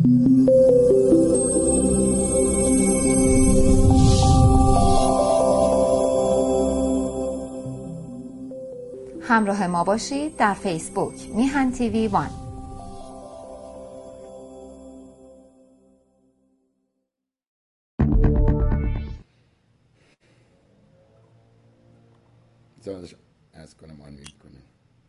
همراه ما باشید در فیسبوک میهن تیوی 1. از کنم آن میل کنم.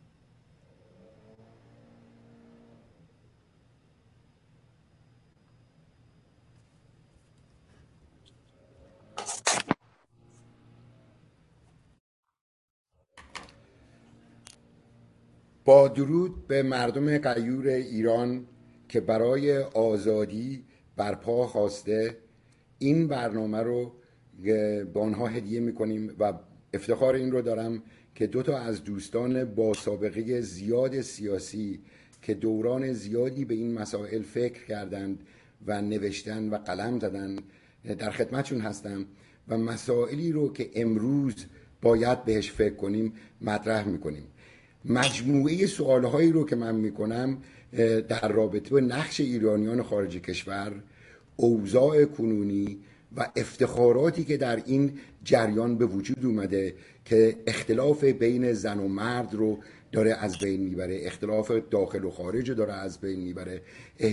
با درود به مردم غیور ایران که برای آزادی برپا خواسته، این برنامه رو به آنها هدیه میکنیم و افتخار این رو دارم که 2 از دوستان با سابقه زیاد سیاسی که دوران زیادی به این مسائل فکر کردند و نوشتن و قلم زدن در خدمتشون هستم و مسائلی رو که امروز باید بهش فکر کنیم مطرح میکنیم. مجموعه سوالهایی رو که من میکنم در رابطه با نقش ایرانیان خارج کشور، اوضاع کنونی و افتخاراتی که در این جریان به وجود اومده که اختلاف بین زن و مرد رو داره از بین میبره، اختلاف داخل و خارج رو داره از بین میبره،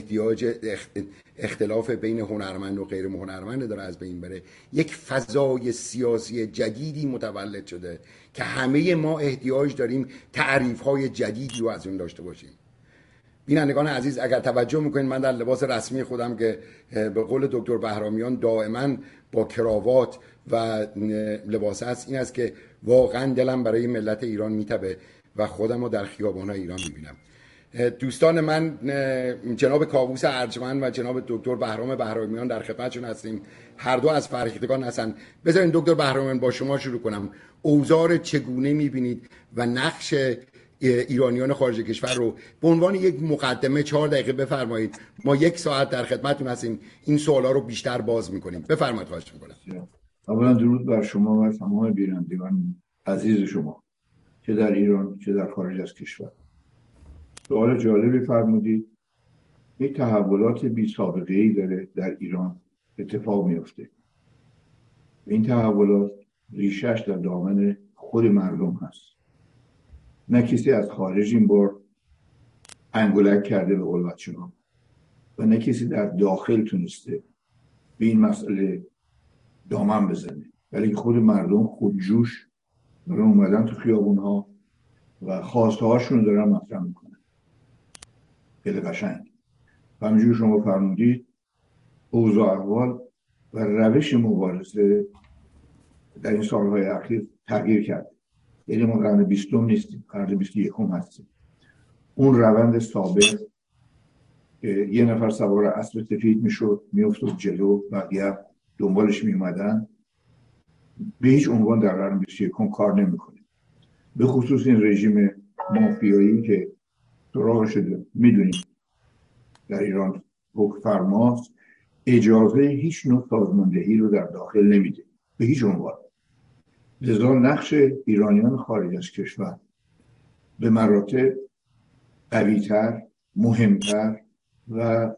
اختلاف بین هنرمند و غیر هنرمند داره از بین میبره. یک فضای سیاسی جدیدی متولد شده که همه ما احتیاج داریم تعریف‌های جدیدی رو از اون داشته باشیم. بینندگان عزیز، اگر توجه میکنید من در لباس رسمی خودم که به قول دکتر بهرامیان دائما با کراوات و لباس است، این است که واقعا دلم برای ملت ایران میتبه و خودم رو در خیابان‌های ایران میبینم. دوستان من جناب کاووس ارجمند و جناب دکتر بهرام بهرامیان در خدمتشون هستیم. هر دو از فرهیختگان هستن. بذارین دکتر بهرامیان با شما شروع کنم. اوضاع چگونه میبینید و نقش ایرانیان خارج کشور رو به عنوان یک مقدمه 4 دقیقه بفرمایید. ما 1 ساعت در خدمتتون هستیم، این سوالا رو بیشتر باز میکنیم. بفرمایید، خواهش میکنم. اولا درود بر شما و تمام بینندگان عزیز شما که در ایران چه در خارج از کشور. سوال جالبی فرمودید. یک تحولات بی سابقه ای داره در ایران اتفاق میفته. این تحولات ریشش در دامن خود مردم هست. نه کسی از خارج این بار انگولک کرده به قول بچه‌ها و نه کسی در داخل تونسته به این مسئله دامن بزنه، ولی خود مردم خودجوش دارن اومدن تو خیابون‌ها و خواسته هاشون دارن مطرح میکنن. خیلی قشنگ. همینجور شما فرمودید اوضاع احوال و روش مبارزه در این سالهای اخیر تغییر کرد. یعنی ما قرن 20 نیستیم، قرن 21 هستیم. اون روند سابق که یه نفر سوار اسب سفید میشد میافتاد جلو، بقیه دنبالش میومدن، به هیچ عنوان در قرن 21 کار نمیکنه. به خصوص این رژیم مافیایی که سراغ شده میدونیم در ایران حکم فرماست، اجازه هیچ نوع سازماندهی رو در داخل نمیده به هیچ عنوان. لذا نقش ایرانیان خارج از کشور به مراتب قوی‌تر، مهمتر و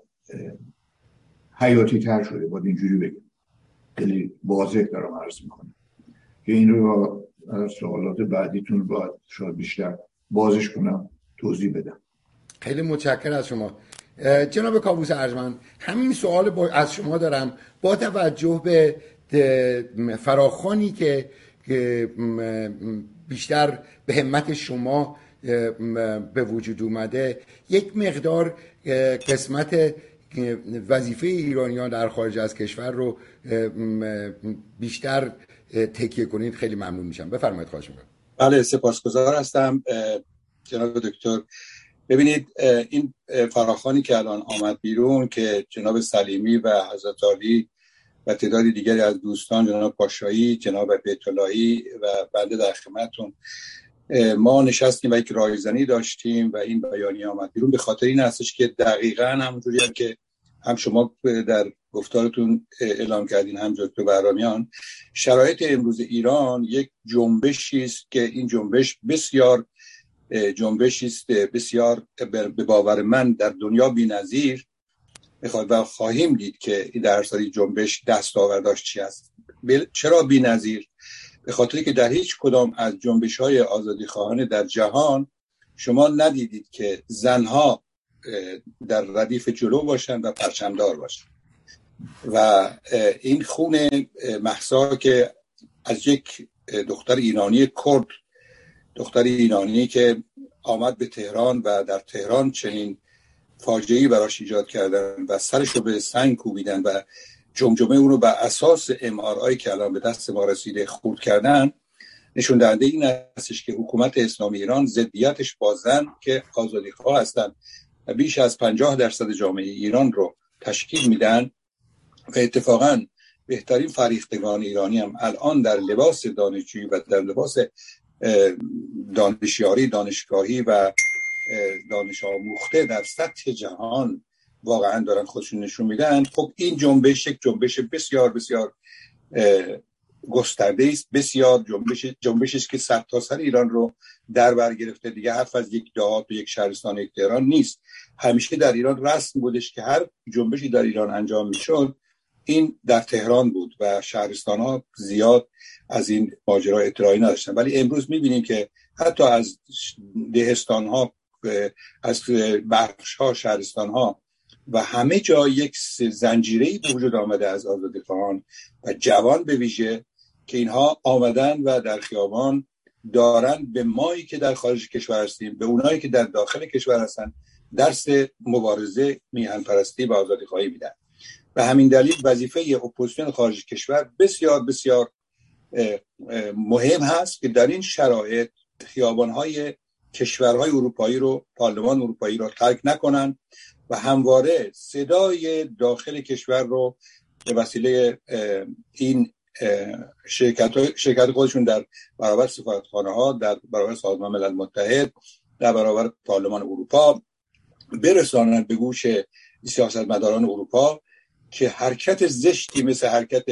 حیاتی‌تر شده، باید اینجوری بگم. خیلی واضح دارم عرض میکنم که این رو از سوالات بعدیتون باید شاید بیشتر بازش کنم، توضیح بدم. خیلی متشکرم از شما. جناب کاووس ارجمند، همین سوال از شما دارم با توجه به فراخوانی که بیشتر به همت شما به وجود اومده، یک مقدار قسمت وظیفه ایرانیان در خارج از کشور رو بیشتر تکیه کنید، خیلی ممنون میشم. بفرمایید، خواهش میکنم. بله، سپاسگزار هستم جناب دکتر. ببینید این فراخوانی که الان آمد بیرون که جناب سلیمی و حضرت عالی و تعدادی دیگری از دوستان، جناب پاشایی، جناب بیت‌اللهی و بنده در خدمتتون، ما نشستیم و یک رایزنی داشتیم و این بیانیه آمد بیرون به خاطر این هستش که دقیقاً همونجوری هم که هم شما در گفتارتون اعلام کردین، هم دکتر بهرامیان، شرایط امروز ایران یک جنبشی است که این جنبش بسیار جنبشی است بسیار به باور من در دنیا بی‌نظیر میخواد و خواهیم دید که این درصدی جنبش دستاورداش چی است. چرا بی‌نظیر؟ به خاطری که در هیچ کدام از جنبش‌های آزادیخواهانه در جهان شما ندیدید که زنها در ردیف جلو باشن و پرچمدار باشن. و این خون مهسا که از یک دختر ایرانی کرد، دختر ایرانی که آمد به تهران و در تهران چنین فاجعه‌ای براش ایجاد کردن و سرش رو به سنگ کوبیدن و جمجمه اون رو بر اساس MRI که الان به دست ما رسیده خورد کردن، نشون دهنده این هستش که حکومت اسلامی ایران ضدیتش با زن که آزادیخواه هستن و بیش از 50% جامعه ایران رو تشکیل میدن و اتفاقاً بهترین فریختگان ایرانی هم الان در لباس دانشجویی و در لباس دانشیاری، دانشگاهی و دانش آموخته در سطح جهان واقعا دارن خودشون نشون میدن. خب این جنبش یک جنبش بسیار بسیار گسترده است، بسیار جنبشی است که سرتاسر ایران رو در بر گرفته. دیگه حرف از یک دهات و یک شهرستان یک تهران نیست. همیشه در ایران رسم بودش که هر جنبشی در ایران انجام میشد این در تهران بود و شهرستان ها زیاد از این ماجرا اطلاعی نداشتن. ولی امروز میبینیم که حتی از دهستان ها، از بخش ها، شهرستان ها و همه جا یک زنجیره‌ای به وجود آمده از آزادیخواهان و جوان به ویژه که اینها آمدن و در خیابان دارن به مایی که در خارج کشور هستیم، به اونایی که در داخل کشور هستن، درس مبارزه، میهن پرستی و آزادیخواهی میدن. به همین دلیل وظیفه اپوزیسیون خارج کشور بسیار بسیار مهم هست که در این شرایط خیابان‌های کشورهای اروپایی رو، پارلمان اروپایی رو ترک نکنن و همواره صدای داخل کشور رو به وسیله این شرکت خودشون در برابر سفارتخانه‌ها، در برابر سازمان ملل متحد، در برابر پارلمان اروپا برسانند به گوش سیاستمداران اروپا که حرکت زشتی مثل حرکت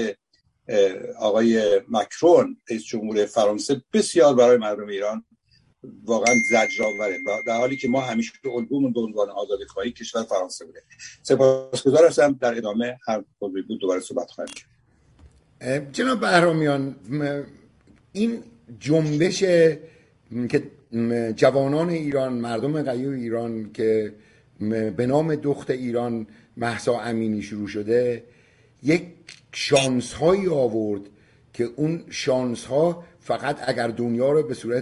آقای مکرون رئیس جمهور فرانسه بسیار برای مردم ایران واقعا زجرآوره، در حالی که ما همیشه الگومون به عنوان آزادیخواهی کشور فرانسه بوده. سپاسگزار هستم. در ادامه هر موضوعی بود دوباره صحبت خواهیم کرد. جناب بهرامیان، این جنبش که جوانان ایران، مردم غیور ایران که به نام دخت ایران مهسا امینی شروع شده، یک شانس هایی آورد که اون شانس ها فقط اگر دنیا رو به صورت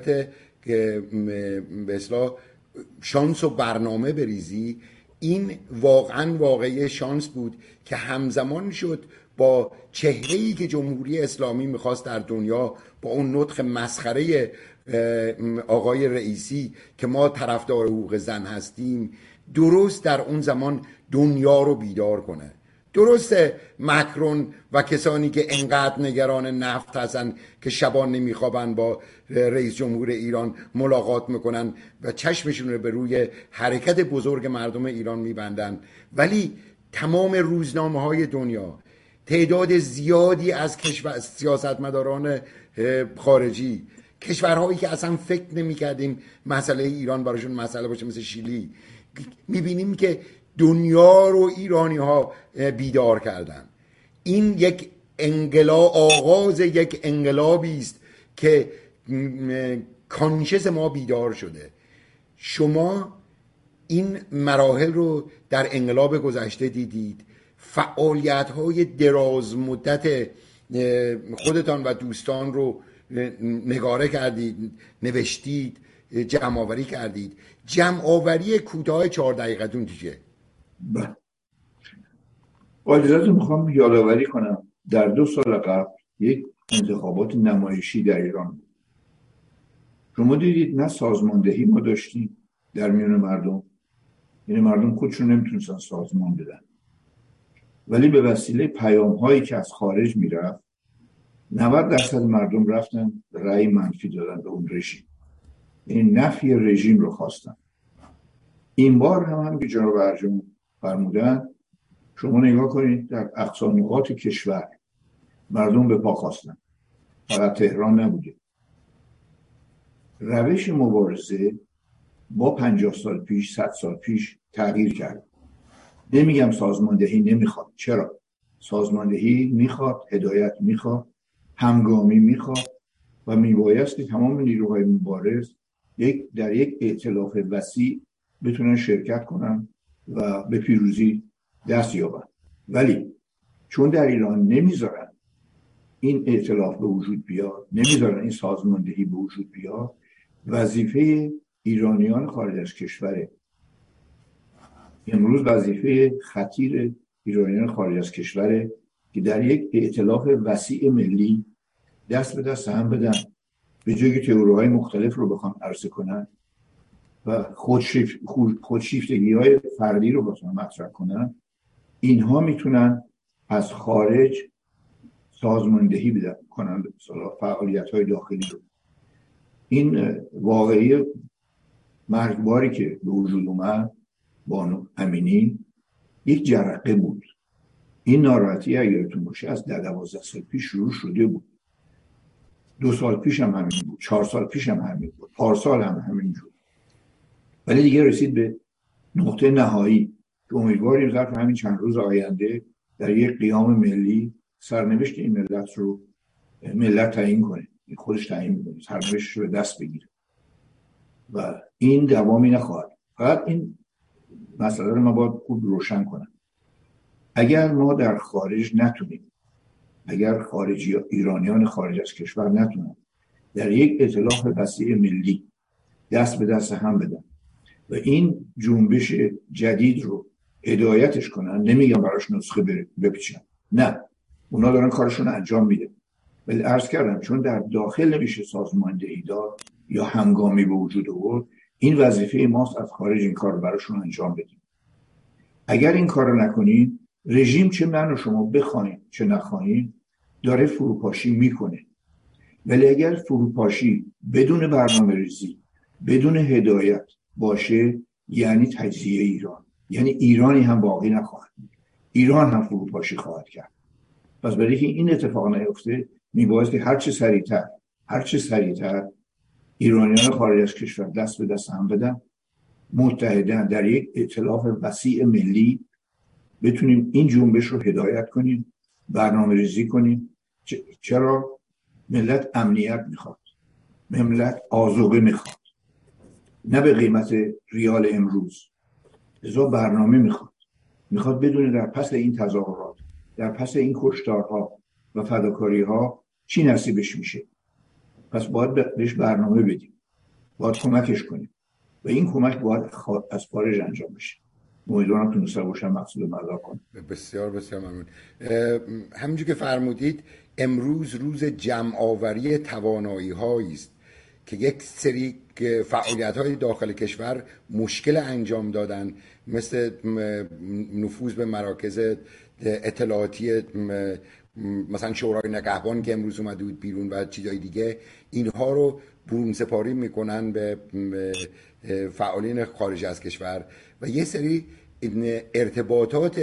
به اصطلاح شانس و برنامه بریزی، این واقعا واقعی شانس بود که همزمان شد با چهره‌ای که جمهوری اسلامی میخواست در دنیا، با اون نطق مسخره آقای رئیسی که ما طرفدار حقوق زن هستیم، درست در اون زمان دنیا رو بیدار کنه. درسته مکرون و کسانی که انقدر نگران نفت هستن که شبان نمیخوابن با رئیس جمهور ایران ملاقات میکنن و چشمشون رو به روی حرکت بزرگ مردم ایران میبندن، ولی تمام روزنامه های دنیا، تعداد زیادی از سیاستمداران خارجی، کشورهایی که اصلا فکر نمیکردیم مسئله ایران براشون مسئله باشه مثل شیلی، میبینیم که دنیا رو ایرانی ها بیدار کردن. این یک انقلاب، آغاز یک انقلابی است که کانشس ما بیدار شده. شما این مراحل رو در انقلاب گذشته دیدید، فعالیت های دراز مدت خودتان و دوستان رو نگاره کردید، نوشتید، جمع آوری کردید. جمع آوری کوتاه 4 دقیقتون چیه؟ اجازه میخوام یادآوری کنم در 2 سال قبل یک انتخابات نمایشی در ایران بود. شما دیدید نه سازماندهی ما داشتیم در میان مردم، یعنی مردم خودشون نمیتونستن سازمان بدن، ولی به وسیله پیام هایی که از خارج میرفت 90% مردم رفتن رأی منفی دادن به اون رژیم، یعنی نفی رژیم رو خواستن. این بار هم که جناب ارجمند فرمودن، شما نگاه کنید در اقصا نقاط کشور مردم به پا خواستن، فقط تهران نبوده. روش مبارزه با 50 سال پیش، 100 سال پیش تغییر کرد. نمیگم سازماندهی نمیخواد، چرا؟ سازماندهی میخواد، هدایت میخواد، همگامی میخواد و میبایست که تمام نیروهای مبارز در یک ائتلاف وسیع بتونن شرکت کنن و به پیروزی دست یابن. ولی چون در ایران نمیذارن این ائتلاف به وجود بیاد، نمیذارن این سازماندهی به وجود بیاد، وظیفه ایرانیان خارج از کشوره. امروز وظیفه خطیر ایرانیان خارج از کشوره که در یک ائتلاف وسیع ملی دست به دست هم بدن، به جای که تئوری‌های مختلف رو بخوام عرضه کنن و خودشیفتگی‌های فردی رو بخوام مطرح کنن، اینها میتونن از خارج سازماندهی بدن کنن فعالیت‌های داخلی رو. این واقعی مرگباری که به وجود اومد بانو امینی یک جرقه بود. این ناراحتی اگرتون باشه از 12 سال پیش شروع شده بود. 2 سال پیش هم همین بود، 4 سال پیش هم همین بود، پارسال هم همین بود. ولی دیگه رسید به نقطه نهایی که امیدواریم ظرف همین چند روز آینده در یک قیام ملی سرنوشت این ملت تعیین کنه، خودش تعیین می‌کنه، سرنوشتش رو به دست بگیره و این دوامی نخواهد. فقط این مسئله رو ما باید خوب روشن کنم. اگر ما در خارج نتونیم، اگر خارجی ایرانیان خارج از کشور نتونن در یک ائتلاف وسیع ملی دست به دست هم بدن و این جنبش جدید رو هدایتش کنن، نمیگم براش نسخه بپیچن، نه، اونا دارن کارشون انجام میده، ولی عرض کردم چون در داخل نمیشه سازماندهی داد یا همگامی به وجود آورد، این وظیفه ماست از خارج این کار رو براشون انجام بدیم. اگر این کار رو نکنیم، رژیم چه من و شما بخوایم چه نخوایم داره فروپاشی میکنه. ولی اگر فروپاشی بدون برنامه‌ریزی، بدون هدایت باشه، یعنی تجزیه ایران، یعنی ایرانی هم باقی نخواهد، ایران هم فروپاشی خواهد کرد. پس برای که این اتفاق نیفته میبایست که هر چه سریعتر ایرانیان خارج از کشور دست به دست هم بدن، متحدن در یک ائتلاف وسیع ملی بتونیم این جنبش رو هدایت کنیم، برنامه‌ریزی کنیم. چرا؟ ملت امنیت میخواد، ملت آذوقه میخواد، نه به قیمت ریال امروز. لذا برنامه میخواد بدونه در پس این تظاهرات، در پس این کشتارها و فداکاری‌ها چی نصیبش میشه. پس باید بهش برنامه بدیم، باید کمکش کنیم و این کمک باید از خارج انجام بشه. امیدوارم تونسته باشم مقصود مدار کنم. بسیار بسیار ممنون. همینجور که فرمودید امروز روز جمع آوری توانایی هایی است که یک سری فعالیت های داخل کشور مشکل انجام دادن، مثل نفوذ به مراکز اطلاعاتی مثلا شورای نگهبان که امروز اومده بود بیرون و چیزای دیگه، اینها رو برون سپاری میکنن به فعالین خارج از کشور و یه سری ارتباطات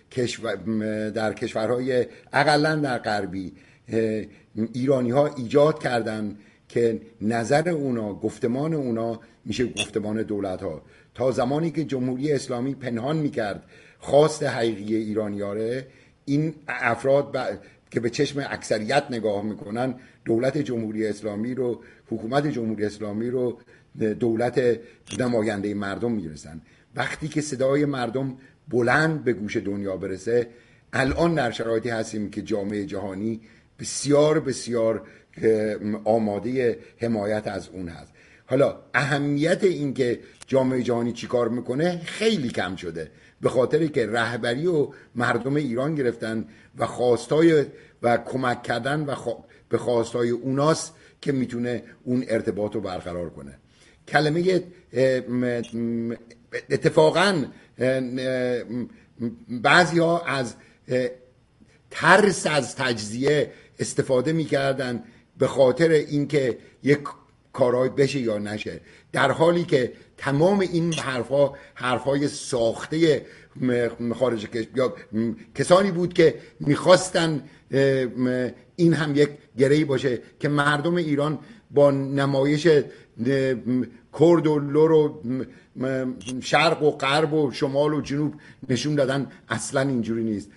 در کشورهای اقلا در غربی ایرانی ها ایجاد کردن که نظر اونا، گفتمان اونا میشه گفتمان دولت ها. تا زمانی که جمهوری اسلامی پنهان میکرد خواست حقیقی ایرانی ها، این افراد که به چشم اکثریت نگاه میکنن دولت جمهوری اسلامی رو، حکومت جمهوری اسلامی رو دولت نماینده مردم میرسن. وقتی که صدای مردم بلند به گوش دنیا برسه، الان در شرایطی هستیم که جامعه جهانی بسیار بسیار آماده حمایت از اون هست. حالا اهمیت این که جامعه جهانی چیکار میکنه خیلی کم شده، به خاطری که رهبری و مردم ایران گرفتن و خواستای و کمک کردن و به خواستای اوناست که میتونه اون ارتباط رو برقرار کنه. کلمه اتفاقا بعضی ها از ترس از تجزیه استفاده میکردن به خاطر اینکه یک کارهای بشه یا نشه، در حالی که تمام این حرفای ساخته خارج یا کسانی بود که میخواستن این هم یک گرهی باشه که مردم ایران با نمایش کرد و لور و شرق و غرب و شمال و جنوب نشون دادن اصلا اینجوری نیست.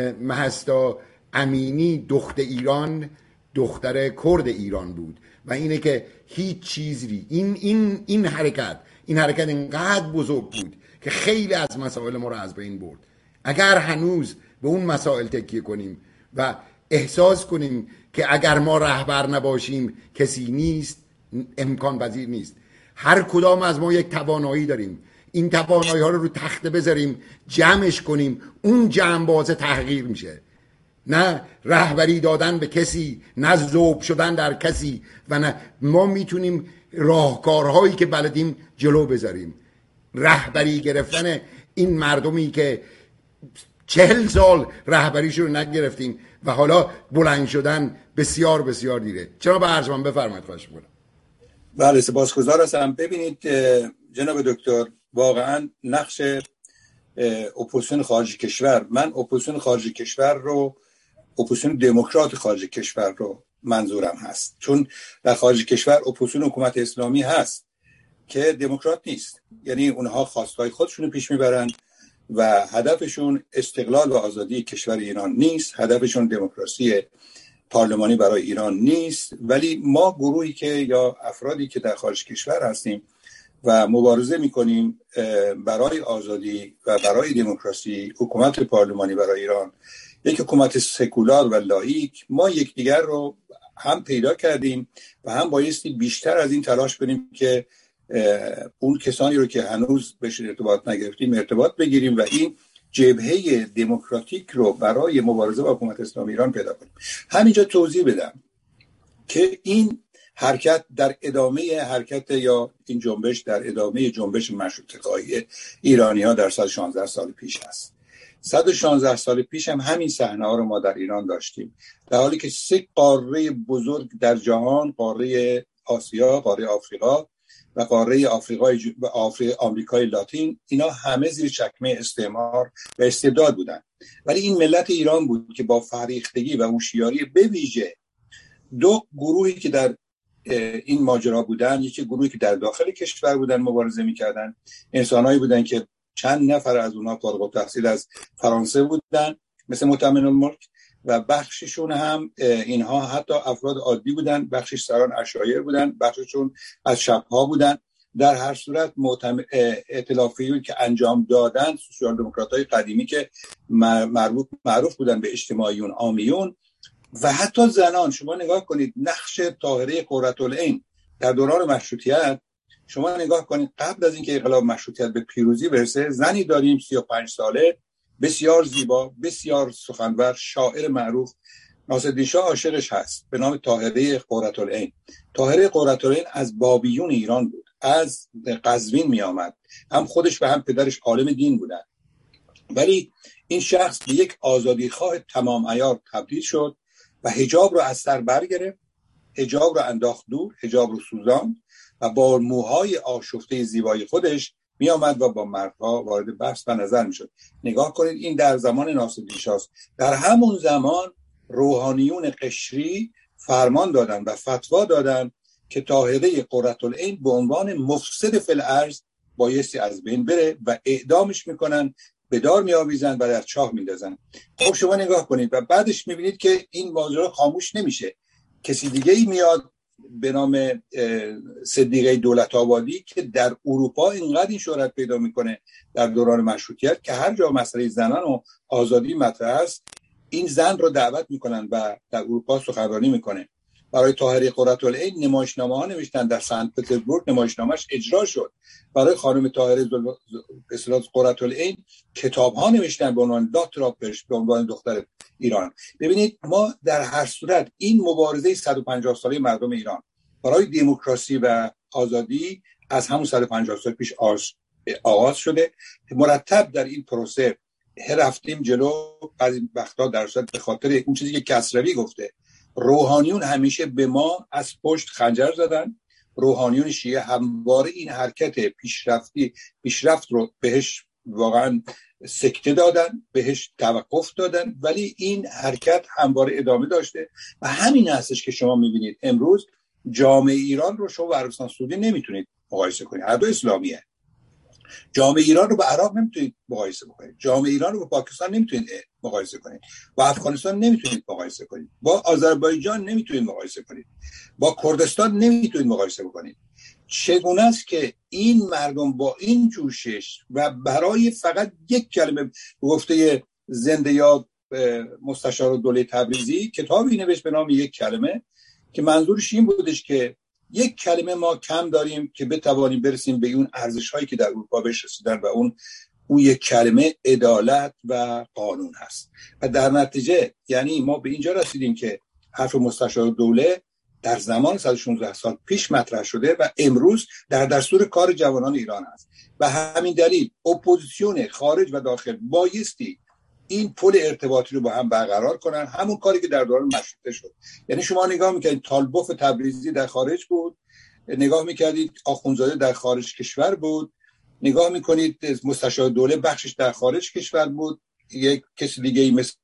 مهستا امینی دختر ایران دختر کرد ایران بود و اینه که هیچ چیزی این حرکت اینقدر بزرگ بود که خیلی از مسائل ما رو از بین برد. اگر هنوز به اون مسائل تکیه کنیم و احساس کنیم که اگر ما رهبر نباشیم کسی نیست، امکان پذیر نیست. هر کدام از ما یک توانایی داریم، این توانایی ها رو تخته بذاریم، جمعش کنیم، اون جمع باعث تحقیر میشه. نه رهبری دادن به کسی، نه ذوب شدن در کسی، و نه ما میتونیم راهکارهایی که بلدیم جلو بذاریم. رهبری گرفتن این مردمی که 40 سال رهبریشو رو نگرفتیم و حالا بلند شدن بسیار بسیار دیره. جناب ارجمند بفرمایید. خواهش می‌کنم. بله سپاسگزار هستم. ببینید جناب دکتر، واقعا نقش اپوزیسیون خارج کشور، من اپوزیسیون خارج کشور رو، اپوزیسیون دموکرات خارج کشور رو منظورم هست، چون در خارج کشور اپوزیسیون حکومت اسلامی هست که دموکرات نیست، یعنی اونها خواستهای خودشون رو پیش میبرن و هدفشون استقلال و آزادی کشور ایران نیست، هدفشون دموکراسی پارلمانی برای ایران نیست. ولی ما گروهی که یا افرادی که در خارج کشور هستیم و مبارزه میکنیم برای آزادی و برای دموکراسی، حکومت پارلمانی برای ایران، یک حکومت سکولار و لاییک، ما یکدیگر رو هم پیدا کردیم و هم بایستی بیشتر از این تلاش کنیم که اون کسانی رو که هنوز بهش ارتباط نگرفتیم ارتباط بگیریم و این جبهه دموکراتیک رو برای مبارزه با حکومت اسلامی ایران پیدا کنیم. همینجا توضیح بدم که این حرکت در ادامه حرکت یا این جنبش در ادامه جنبش مشروطه‌خواهی ایرانی‌ها در 116 سال پیش است. 116 سال پیش هم همین صحنه‌ها رو ما در ایران داشتیم، در حالی که 3 قاره بزرگ در جهان، قاره آسیا، قاره آفریقا و قاره آمریکای لاتین، اینا همه زیر چکمه استعمار و استبداد بودن. ولی این ملت ایران بود که با فریختگی و هوشیاری به ویژه 2 گروهی که در این ماجرا بودن، یکی گروهی که در داخل کشور بودن مبارزه می‌کردن، انسانایی بودن که چند نفر از اونها فارغ التحصیل از فرانسه بودن مثل مؤتمن الملک، و بخششون هم اینها حتی افراد عادی بودن، بخشش سران عشایر بودن، بخششون از شبها بودن. در هر صورت ائتلافیون که انجام دادن سوسیال دموکرات‌های قدیمی که معروف بودن به اجتماعیون، عامیون و حتی زنان. شما نگاه کنید نقش طاهره قرةالعین در دوران مشروطیت، شما نگاه کنید قبل از اینکه انقلاب مشروطیت به پیروزی برسه، زنی داریم 35 ساله، بسیار زیبا، بسیار سخنور، شاعر معروف، ناصرالدین شاه عاشقش هست، به نام طاهره قرةالعین. طاهره قرةالعین از بابیون ایران بود، از قزوین می آمد، هم خودش و هم پدرش عالم دین بودن. ولی این شخص به یک آزادیخواه تمام عیار تبدیل شد و حجاب رو از سر برگرفت، حجاب رو انداخت دور، حجاب رو سوزاند و با موهای آشفته زیبای خودش می آمد و با مردها وارد بحث و نظر می شد. نگاه کنید این در زمان ناصرالدین شاه است. در همون زمان روحانیون قشری فرمان دادن و فتوا دادن که طاهره قرةالعین به عنوان مفسد فی الارض بایستی از بین بره و اعدامش میکنن، به دار میآویزن و در چاه میندازن. خب شما نگاه کنید و بعدش میبینید که این ماجرا خاموش نمیشه. کسی دیگه ای میاد به نام صدیقه دولت‌آبادی که در اروپا اینقدر این شهرت پیدا میکنه در دوران مشروطیت که هر جا مسئله زنان و آزادی مطرح است این زن رو دعوت میکنن و در اروپا سخنرانی میکنه. برای طاهره قرةالعین نمایشنامه‌ها نوشتن، در سنت پترزبورگ نمایشنامه‌اش اجرا شد. برای خانم طاهره قرةالعین کتاب‌ها نوشتن به عنوان داتراپش، به عنوان دختر ایران. ببینید ما در هر صورت این مبارزه 150 ساله مردم ایران برای دموکراسی و آزادی از همون 150 سال پیش آغاز شده. مرتب در این پروسه رفتیم جلو. از این وقتا در صورت به خاطر اون چیزی که کسروی گفته، روحانیون همیشه به ما از پشت خنجر زدن. روحانیون شیعه همواره این حرکت پیشرفت رو بهش واقعا سکته دادن، بهش توقف دادن، ولی این حرکت همواره ادامه داشته و همین هستش که شما میبینید امروز جامعه ایران رو شما با عربستان سعودی نمیتونید مقایسه کنید، هر دو اسلامیه. جامعه ایران رو با عراق نمیتونید مقایسه بکنید، جامعه ایران رو با پاکستان نمیتونید مقایسه کنید، با افغانستان نمیتونید مقایسه کنید، با آذربایجان نمیتونید مقایسه کنید، با کردستان نمیتونید مقایسه بکنید. چگونه است که این مردم با این جوشش و برای فقط یک کلمه، گفته زنده یاد مستشار دوله تبریزی کتابی نوشت به نام یک کلمه که منظورش این بودش که یک کلمه ما کم داریم که بتوانیم برسیم به اون ارزش‌هایی که در اروپا بهش رسیدن و اون یک کلمه عدالت و قانون هست. و در نتیجه یعنی ما به اینجا رسیدیم که حرف مستشار دوله در زمان 116 سال پیش مطرح شده و امروز در دستور کار جوانان ایران است و همین دلیل اپوزیسیون خارج و داخل بایستی این پل ارتباطی رو با هم برقرار کنن، همون کاری که در دوران مشروطه شد. یعنی شما نگاه میکنید طالبوف تبریزی در خارج بود، نگاه میکردید آخوندزاده در خارج کشور بود، نگاه میکنید مستشار دوله بخشش در خارج کشور بود، یک کسی دیگه مثل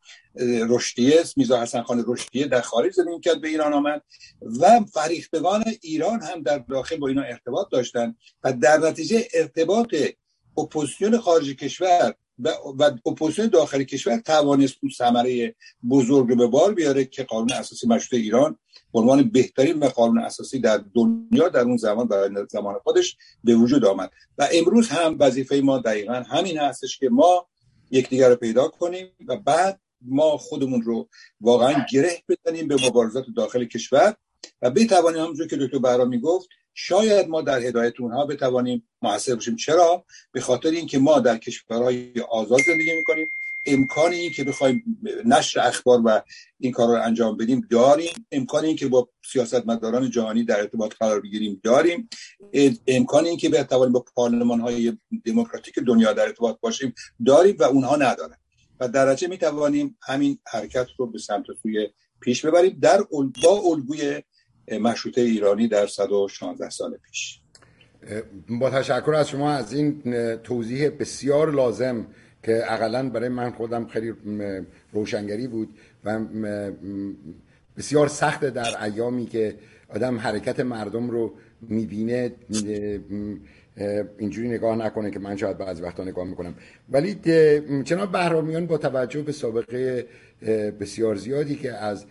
رشدیه، میرزا حسن خان رشدیه در خارج زندگی کرد، به ایران آمد و فریختگان ایران هم در داخل با اینا ارتباط داشتن و در نتیجه ارتباط اپوزیسیون خارج کشور و اپوزیسیون داخلی کشور توانست اون ثمره بزرگ رو به بار بیاره که قانون اساسی مشروطه ایران به عنوان بهترین قانون اساسی در دنیا در اون زمان برای زمان خودش به وجود آمد. و امروز هم وظیفه ما دقیقاً همین هستش که ما یکدیگر رو پیدا کنیم و بعد ما خودمون رو واقعاً گره بزنیم به مبارزات داخل کشور و بتوانیم همونجور که دکتر بهرام میگفت شاید ما در هدایت اونها بتوانیم موثر باشیم. چرا؟ به خاطر اینکه ما در کشورهای آزاد زندگی میکنیم، امکان این که بخوایم نشر اخبار و این کارا رو انجام بدیم داریم، امکان این که با سیاستمداران جهانی در ارتباط قرار بگیریم داریم، امکان این که بتوانیم با پارلمان‌های دموکراتیک دنیا در ارتباط باشیم داریم و اونها ندارن و در نتیجه میتوانیم همین حرکت رو به سمت سوی پیش ببریم در با الگوی مشروطه ایرانی در 116 سال پیش. با تشکر از شما از این توضیح بسیار لازم که حداقل برای من خودم خیلی روشنگری بود و بسیار سخته در ایامی که آدم حرکت مردم رو میبینه اینجوری نگاه نکنه که من شاید بعضی وقتا نگاه میکنم. ولی جناب بهرامیان با توجه به سابقه بسیار زیادی که از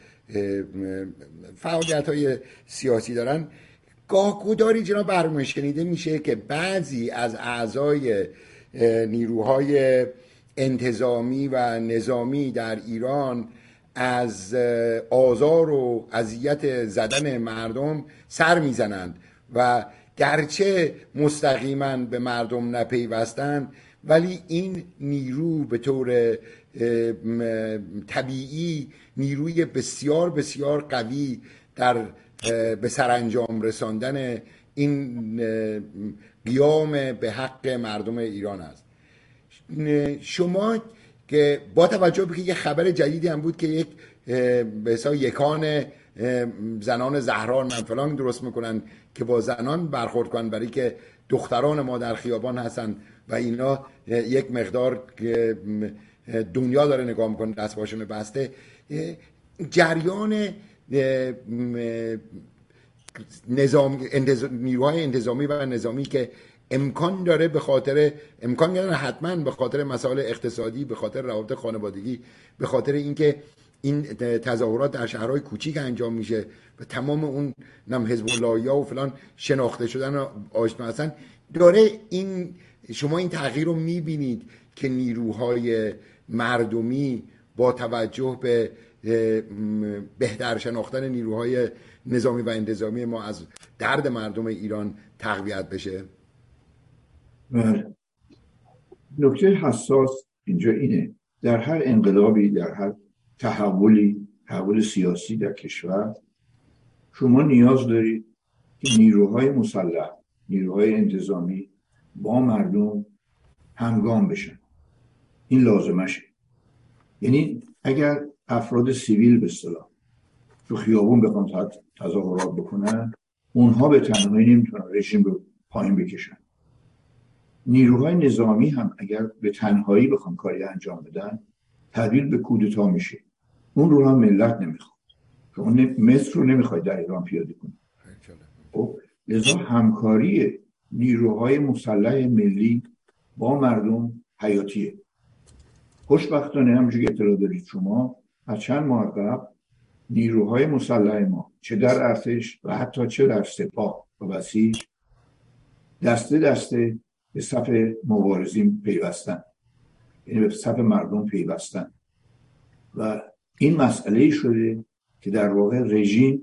فعالیت‌های سیاسی دارن، گاهگداری جناب بهرامیان شنیده میشه که بعضی از اعضای نیروهای انتظامی و نظامی در ایران از آزار و اذیت زدن مردم سر میزنند و گرچه مستقیما به مردم نپیوستند ولی این نیرو به طور طبیعی نیروی بسیار بسیار قوی در به سرانجام رساندن این قیام به حق مردم ایران است. شما که با توجه به یه خبر جدیدی هم بود که یک به حساب یکان زنان زهران من فلان درست میکنن که با زنان برخورد کنن برای که دختران ما در خیابان هستن و اینا یک مقدار دنیا داره نگاه میکنه دستباشون بسته. جریان نیروهای انتظامی و نظامی که امکان داره به خاطر حتما به خاطر مسائل اقتصادی، به خاطر روابط خانوادگی، به خاطر اینکه این تظاهرات در شهرهای کوچیک انجام میشه و تمام اون حزب اللهیا و فلان شناخته شدن و آشنا هستن، داره این شما این تغییر رو میبینید که نیروهای مردمی با توجه به بهتر شناختن نیروهای نظامی و انتظامی ما از درد مردم ایران تقویت بشه؟ نکته حساس اینجا اینه، در هر انقلابی، در هر تحول سیاسی در کشور، شما نیاز دارید که نیروهای مسلح، نیروهای انتظامی با مردم همگام بشن. این لازمشه. یعنی اگر افراد سیویل به اصطلاح تو خیابون بخوان تظاهرات بکنن، اونها به تنهایی نمیتونن رژیم رو پایین بکشن. نیروهای نظامی هم اگر به تنهایی بخوان کاری انجام بدن، تبدیل به کودتا میشه. اون رو هم ملت نمیخواد. شما مصر رو نمیخواید در ایران پیاده کنید. لذا همکاری نیروهای مسلح ملی با مردم حیاتیه. خوشبختانه همونجوری که اطلاع دارید شما، از چند ماه قبل نیروهای مسلح ما چه در ارتش و حتی چه در سپاه و بسیج دسته دسته به صف مبارزین پیوستن، یعنی به صف مردم پیوستن و این مسئله شده که در واقع رژیم،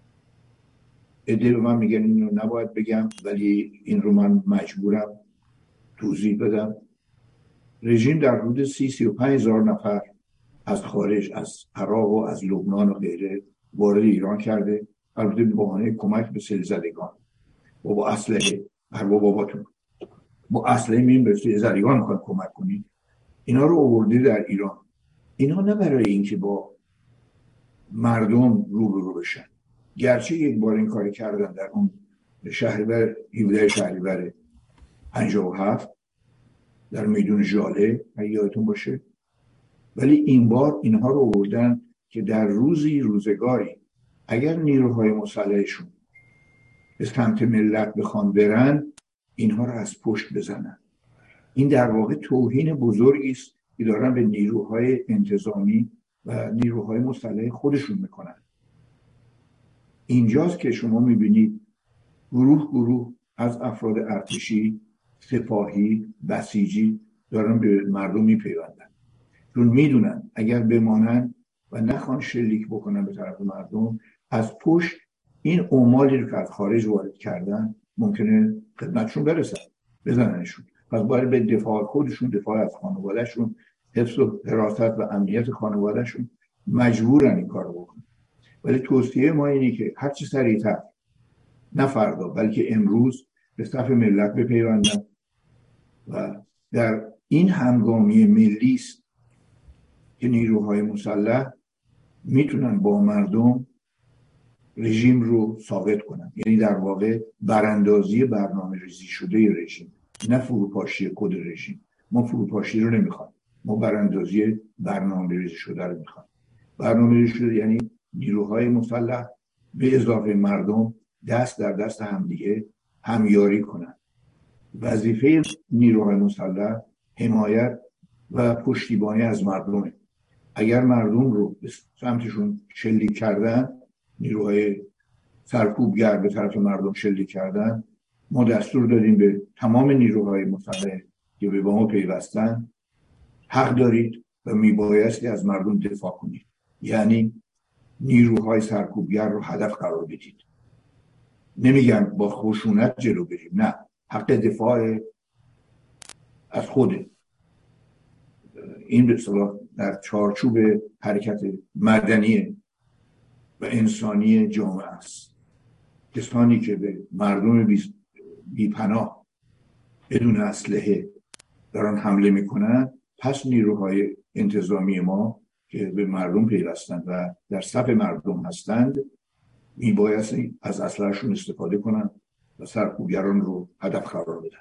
عده به من میگن اینو نباید بگم ولی این رو من مجبورم توضیح بدم، رژیم در حدود 30-35 هزار نفر از خارج، از عراق و از لبنان و غیره وارد ایران کرده، البته به بهانه کمک به سیل‌زدگان و با اسلحه. باباتون با اسلحه میریم به سیل‌زدگان میخوایم کمک کنید، اینا رو آورده در ایران. اینا نه برای اینکه با مردم روبرو بشن، گرچه یک بار این کاری کردن در اون شهریور 17 شهریور 57 در میدون ژاله اگه یادتون باشه، ولی این بار اینها رو آوردن که در روزگاری اگر نیروهای مسلحشون به سمت ملت بخوان برن، اینها رو از پشت بزنن. این در واقع توهین بزرگی است که دارن به نیروهای انتظامی و نیروهای مسلح خودشون میکنن. اینجاست که شما میبینید گروه از افراد ارتشی، سپاهی، بسیجی دارن به مردم میپیوندن، چون میدونن اگر بمانن و نخوان شلیک بکنن به طرف مردم، از پشت این اعمالی رو که از خارج وارد کردن ممکنه خدمتشون برسن، بزننشون. پس باید به دفاع خودشون، دفاع از خانوادهشون، حفظ و حراست و امنیت خانوادهشون مجبورن این کار رو بکنن. ولی توصیه ما اینه که هرچی سریعتر، نه فردا بلکه امروز، به صف ملت بپیوندن و در این همگامی ملی است که نیروهای مسلح میتونن با مردم رژیم رو ساقط کنن. یعنی در واقع براندازی برنامه ریزی شده رژیم، نه فروپاشی خود رژیم. ما فروپاشی رو نمیخوایم، ما براندازی برنامه ریزی شده رو میخوایم. برنامه ریزی شده یعنی نیروهای مسلح به اضافه مردم دست در دست همدیگه همیاری کنن. وظیفه نیروهای مسلح حمایت و پشتیبانی از مردمه. اگر مردم رو به سمتشون شلیک کردن، نیروهای سرکوبگر به طرف مردم شلیک کردن، ما دستور دادیم به تمام نیروهای مسلح که به ما پیوستن، حق دارید و میبایستی از مردم دفاع کنید. یعنی نیروهای سرکوبگر رو هدف قرار بدید. نمیگم با خشونت جلو بریم، نه، حق دفاع از خوده. این به اصطلاح در چارچوب حرکت مدنی و انسانی جامعه است. کسانی که به مردم بی‌پناه بدون اسلحه دارن حمله میکنن، پس نیروهای انتظامی ما که به مردم پیوستند و در صف مردم هستند میبایستی از اسلحه‌شون استفاده کنن و سرکوبگران رو هدف قرار بدن.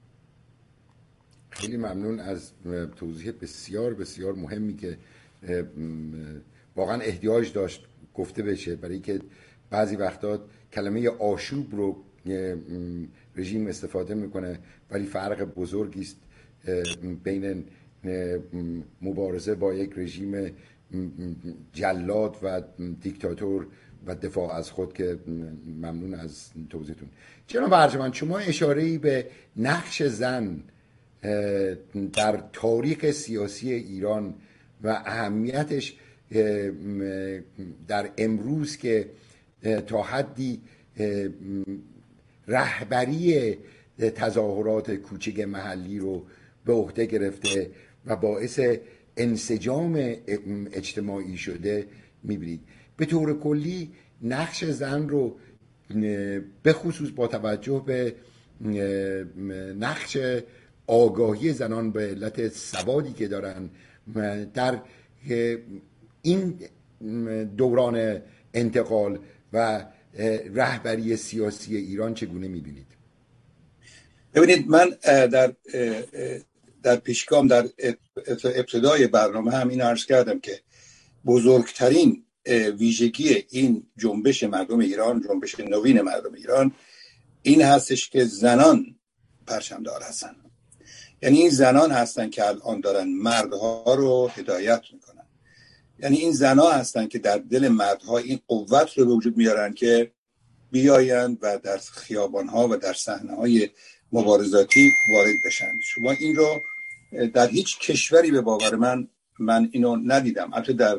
خیلی ممنون از توضیح بسیار بسیار مهمی که واقعا احتیاج داشت گفته بشه، برای که بعضی وقتا کلمه آشوب رو رژیم استفاده میکنه، ولی فرق بزرگی است بین مبارزه با یک رژیم جلاد و دیکتاتور و دفاع از خود. که ممنون از توضیحتون. جناب ارجمند، شما اشاره‌ای به نقش زن در تاریخ سیاسی ایران و اهمیتش در امروز که تا حدی رهبری تظاهرات کوچک محلی رو به عهده گرفته و باعث انسجام اجتماعی شده می‌بینید. به طور کلی نقش زن رو به خصوص با توجه به نقش آگاهی زنان به علت سوادی که دارن در این دوران انتقال و رهبری سیاسی ایران چگونه می‌بینید؟ ببینید، من در پیشگام در ابتدای برنامه هم این عرض کردم که بزرگترین ویژگی این جنبش مردم ایران، جنبش نوین مردم ایران، این هستش که زنان پرچمدار هستن. یعنی این زنان هستن که الان دارن مردها رو هدایت میکنن. یعنی این زنان هستن که در دل مردها این قوت رو به وجود میارن که بیایند و در خیابانها و در صحنه‌های مبارزاتی وارد بشن. شما این رو در هیچ کشوری به باور من اینو ندیدم. البته در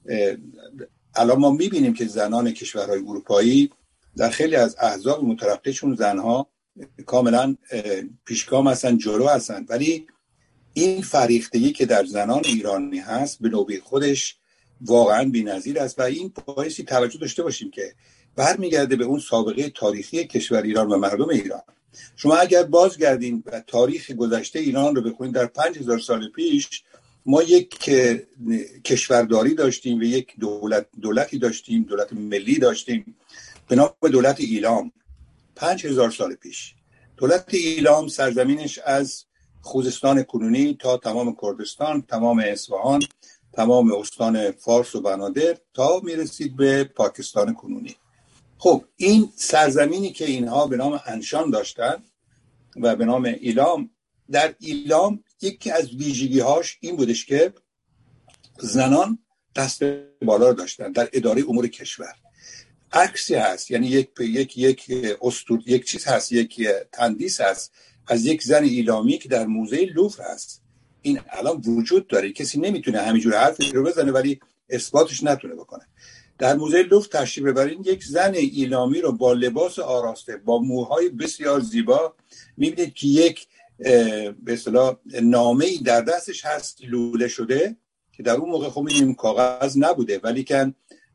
الان ما میبینیم که زنان کشورهای اروپایی در خیلی از احزاب مترقیشون زنها کاملا پیشگام هستن، جلو هستن، ولی این فریختگی که در زنان ایرانی هست به نوبه خودش واقعا بی‌نظیر است و این بایستی توجه داشته باشیم که برمیگرده به اون سابقه تاریخی کشور ایران و مردم ایران. شما اگر بازگردین و تاریخ گذشته ایران رو بخونید، در 5000 سال پیش ما یک کشورداری داشتیم و یک دولتی داشتیم، دولت ملی داشتیم به نام دولت ایلام. 5000 سال پیش دولت ایلام سرزمینش از خوزستان کنونی تا تمام کردستان، تمام اصفهان، تمام استان فارس و بنادر تا میرسید به پاکستان کنونی. خب این سرزمینی که اینها به نام انشان داشتن و به نام ایلام، در ایلام یکی از ویژگی‌هاش این بودش که زنان دست بالا رو داشتن در اداره امور کشور. عکسی هست، یعنی یک چیز هست، یک تندیس هست از یک زن ایلامی که در موزه لوور هست. این الان وجود داره، کسی نمیتونه همینجور حرفی رو بزنه ولی اثباتش نتونه بکنه. در موزه لوور تشریف ببرین، یک زن ایلامی رو با لباس آراسته، با موهای بسیار زیبا میبینید که یک به اصطلاح نامه‌ای در دستش هست لوله شده که در اون موقع خب می‌بینیم کاغذ نبوده، ولی که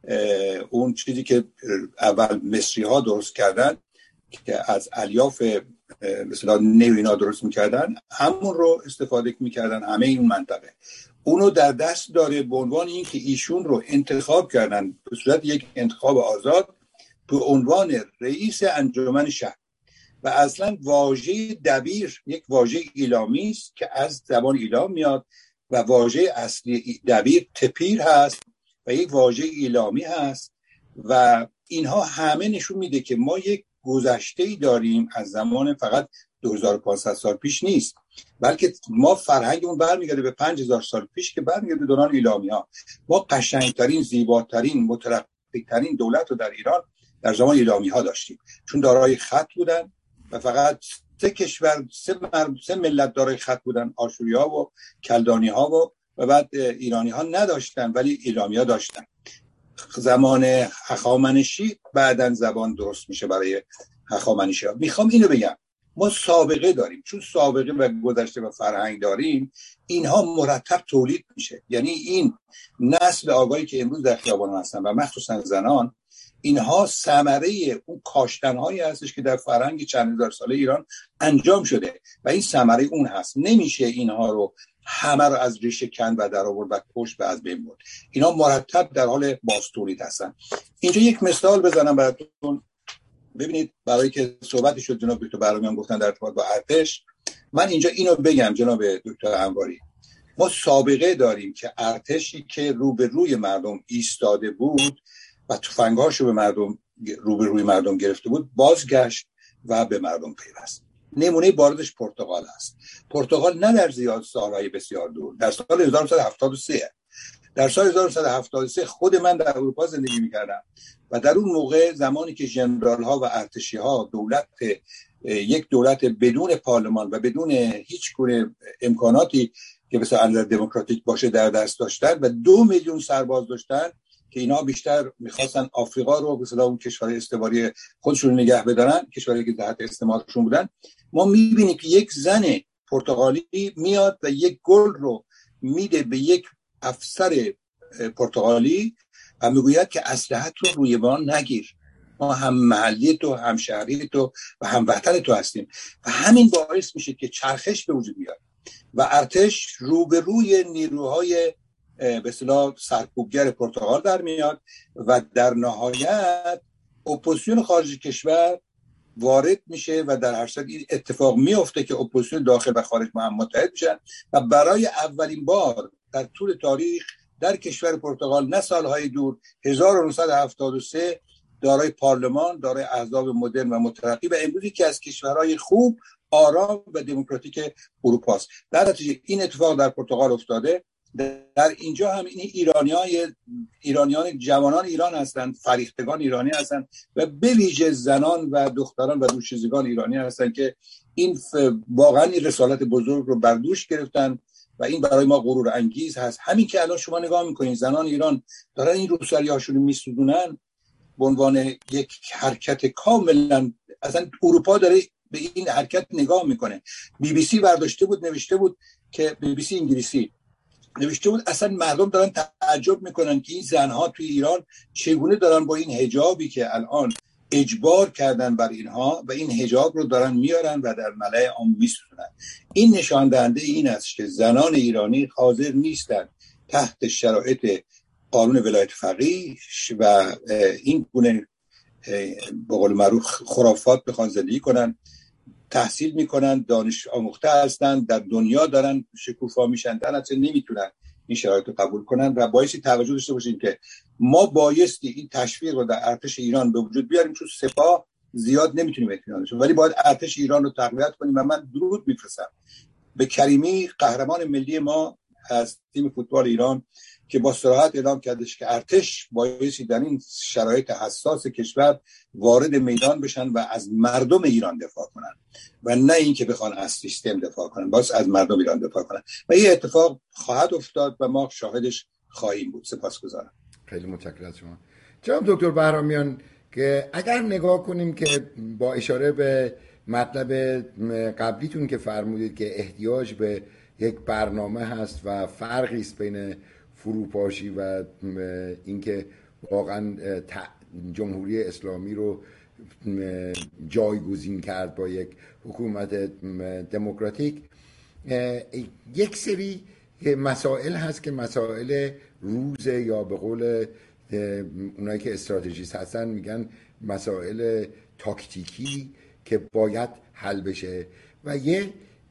اون چیزی که اول مصری‌ها درست کردن که از الیاف مثلا نیوینا درست می‌کردن، همون رو استفاده می‌کردن همه این منطقه. اونو در دست داره به عنوان این که ایشون رو انتخاب کردن به صورت یک انتخاب آزاد به عنوان رئیس انجمن شهر. و اصلا واژه دبیر یک واژه ایلامی است که از زبان ایلام میاد و واژه اصلی دبیر تپیر هست و یک واژه ایلامی هست و اینها همه نشون میده که ما یک گذشته‌ای داریم از زمان فقط 2500 سال پیش نیست، بلکه ما فرهنگمون برمیگرده به 5000 سال پیش که برمیگرده به دوران ایلامی‌ها. ما قشنگترین، زیباترین، مترقی‌ترین دولت رو در ایران در زمان ایلامی‌ها داشتیم، چون دارای خط بودن و فقط 3 کشور 3 ملت دارای خط بودن، آشوری‌ها و کلدانی‌ها و بعد ایرانی‌ها نداشتن ولی ایلامی‌ها داشتن. زمان هخامنشی بعدن زبان درست میشه برای هخامنشی ها. میخوام اینو بگم، ما سابقه داریم، چون سابقه و گذشته و فرهنگ داریم، اینها مرتب تولید میشه. یعنی این نسل آگاهی که امروز در خیابان هستن و مخصوصا زنان، اینها ثمره اون کاشتن‌هایی هستش که در فرهنگ چند هزار ساله ایران انجام شده و این ثمره اون هست. نمیشه اینها رو همه رو از ریشه کند و در آورد و کشت و از بین برد. اینا مرتب در حال باستولید هستن. اینجا یک مثال بزنم براتون ببینید، برای که صحبتی شد جناب دکتر برامیان گفتن در ارتباط با ارتش. من اینجا اینو بگم جناب دکتر انواری، ما سابقه داریم که ارتشی که روبروی مردم ایستاده بود و تفنگاشو به مردم روبروی مردم گرفته بود، بازگشت و به مردم پیوست. نمونه باردش پرتغال است. پرتغال نه در زیاد سالهای بسیار دور، در سال 1973 در سال 1973 خود من در اروپا زندگی می‌کردم و در اون موقع زمانی که ژنرال‌ها و ارتشی‌ها یک دولت بدون پارلمان و بدون هیچ گونه امکاناتی که مثلا دموکراتیک باشه در دست داشتن و 2 میلیون سرباز داشتن که اینا بیشتر می‌خواستن آفریقا رو مثلا اون کشورهای استعماری خودشون نگه بدارن، کشورهایی که تحت استعمارشون بودن. ما می‌بینیم که یک زن پرتغالی میاد و یک گل رو میده به یک افسر پرتغالی و میگوید که اسلحه رو روی ما نگیر، ما هم محلی تو، هم شهری تو و هم وطن تو هستیم. و همین باعث میشه که چرخش به وجود بیاد و ارتش روبروی نیروهای به اصطلاح سرکوبگر پرتغال در میاد و در نهایت اپوزیسیون خارج کشور وارد میشه و در هر صورت این اتفاق میفته که اپوزیسیون داخل و خارج با هم متحد میشن و برای اولین بار در طول تاریخ در کشور پرتغال، نه سالهای دور، 1973 دارای پارلمان، دارای احزاب مدرن و مترقی و امروزی که از کشورهای خوب، آرام و دموکراتیک اروپا است. در نتیجه این اتفاق در پرتغال افتاده. در اینجا هم این ایرانیان جوانان ایران هستند، فریختگان ایرانی هستند و به ویژه زنان و دختران و دوشیزگان ایرانی هستند که این واقعا این رسالت بزرگ رو بر دوش گرفتن و این برای ما غرور انگیز هست. همین که الان شما نگاه میکنید زنان ایران دارن این روسریاشون رو میسودونن به عنوان یک حرکت کاملا، اصلا اروپا داره به این حرکت نگاه میکنه. BBC برداشته بود، نوشته بود که BBC انگلیسی نوشته بود اصلا مردم دارن تعجب میکنن که این زنها توی ایران چگونه دارن با این حجابی که الان اجبار کردن بر اینها و این حجاب رو دارن میارن و در ملأ عام میسونن. این نشان دهنده این است که زنان ایرانی حاضر نیستن تحت شرایط قانون ولایت فقیه و این گونه به قول معروف خرافات بخوان زندگی کنن. تحصیل میکنن، دانش آموخته هستن، در دنیا دارن شکوفا میشن، در نتیجه نمیتونن این شرایط رو قبول کنن و بایستی توجه داشته باشیم که ما بایستی این تشویق رو در ارتش ایران به وجود بیاریم، چون سپاه زیاد نمیتونیم اطمینان داشته، ولی باید ارتش ایران رو تقویت کنیم و من درود میفرستم به کریمی، قهرمان ملی ما از تیم فوتبال ایران، که با صراحت اعلام کردش که ارتش بایستی در این شرایط حساس کشور وارد میدان بشن و از مردم ایران دفاع کنن و نه اینکه بخوان از سیستم دفاع کنن، باز از مردم ایران دفاع کنن و این اتفاق خواهد افتاد و ما شاهدش خواهیم بود. سپاسگزارم. خیلی متشکرم از شما جناب دکتر بهرامیان. که اگر نگاه کنیم که با اشاره به مطلب قبلیتون که فرمودید که احتیاج به یک برنامه هست و فرقی است بین فروپاشی و اینکه واقعا جمهوری اسلامی رو جایگزین کرد با یک حکومت دموکراتیک، یک سری مسائل هست که مسائل روزه یا به قول اونایی که استراتژیست هستن میگن مسائل تاکتیکی که باید حل بشه و یک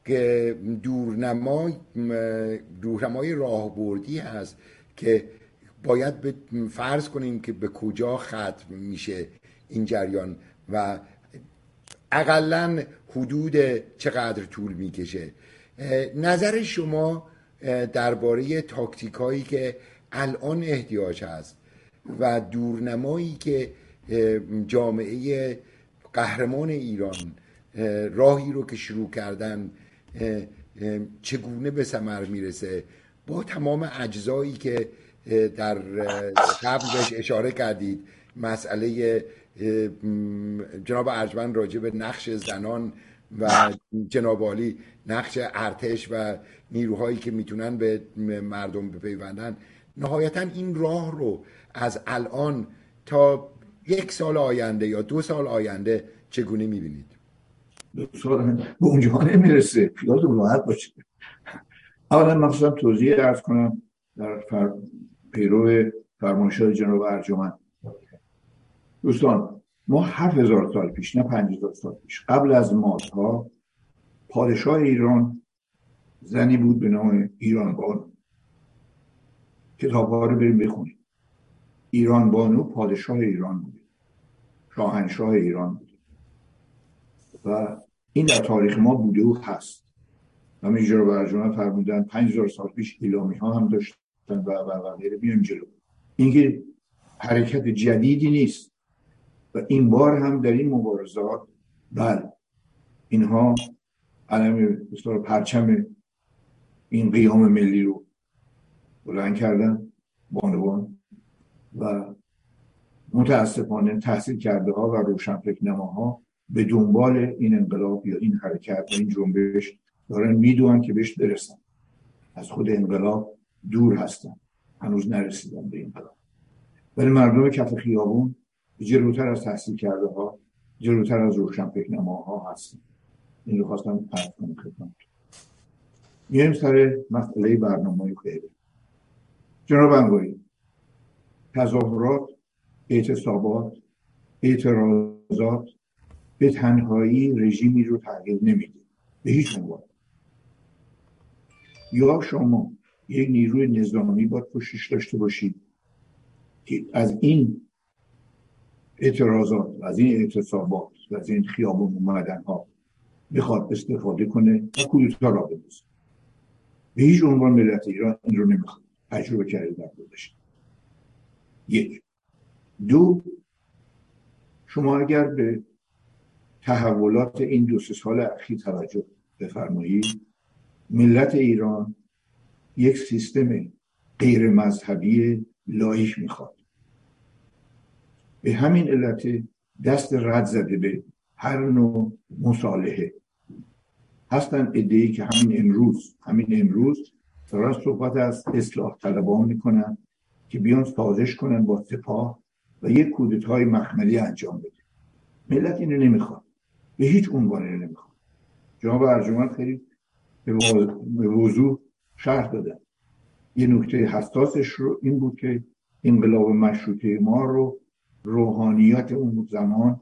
دورنمای راهبردی هست که باید فرض کنیم که به کجا ختم میشه این جریان و اقلن حدود چقدر طول میکشه. نظر شما درباره تاکتیکایی که الان احتیاج هست و دورنمایی که جامعه قهرمان ایران راهی رو که شروع کردن چگونه به ثمر میرسه با تمام اجزایی که در قبل بهش اشاره کردید، مسئله جناب ارجمند راجع به نقش زنان و جناب عالی نقش ارتش و نیروهایی که میتونن به مردم بپیوندن، نهایتا این راه رو از الان تا 1 سال آینده یا 2 سال آینده چگونه میبینید؟ 2 سال به اونجا نمیرسه، خیالتون راحت باشه. اولا مخصوصا توضیح عرض کنم در پیرو فرمایشات جناب ارجمند. دوستان، ما 7000 سال پیش، نه 5000 سال پیش، قبل از ماها پادشاه ایران زنی بود به نام ایران بانو. کتاب‌ها رو بریم بخونید. ایران بانو پادشاه ایران بود، شاهنشاه ایران بود و این در تاریخ ما بوده و هست. همه اینجا به ارجمند فرمودن 5000 سال پیش ایلامی ها هم داشتن و غیره. بیایم جلو. اینکه حرکت جدیدی نیست و این بار هم در این مبارزات بله اینها علم بسیار پرچم این قیام ملی رو بلند کردن بانوان و متاسفانه تحصیل کرده ها و روشنفکر نماها به دنبال این انقلاب یا این حرکت و این جنبش دارن میدونن که بهش برسن. از خود انقلاب دور هستن، هنوز نرسیدن به انقلاب. ولی مردم کف خیابون جلوتر از تحصیل کرده ها، جلوتر از روشنفکر نماها هستن. این رو خواستم عرض کنم خدمتتون. میایم سر مسئله برنامه‌های غیره. جناب انگویی، تظاهرات، اعتصابات، اعتراضات به تنهایی رژیمی رو تغییر نمیده به هیچ عنوان. یا شما یک نیروی نظامی باید پشتش داشته باشید که از این اعتراضات و از این اعتصابات و از این خیابون اومدن ها بخواد استفاده کنه و کودتا را بندازه. به هیچ عنوان ملت ایران این رو نمیخواد، تجربه کرده در گذشته. یک. دو، شما اگر به تحولات این 2-3 سال اخیر توجه بفرمایید، ملت ایران یک سیستم غیر مذهبی لایق میخواد. به همین علت دست رد زده به هر نوع مصالحه. هستن عده‌ای که همین امروز دارن صحبت از اصلاح طلبان میکنن که بیان سازش کنن با سپاه و یک کودتای مخملی انجام بده. ملت اینو نمیخواد، به هیچ عنوان اینو نمیخواد. جناب ارجمند خیلی به وضوح شرح دادن. یه نکته حساسش رو این بود که انقلاب مشروطه ما رو روحانیت اون زمان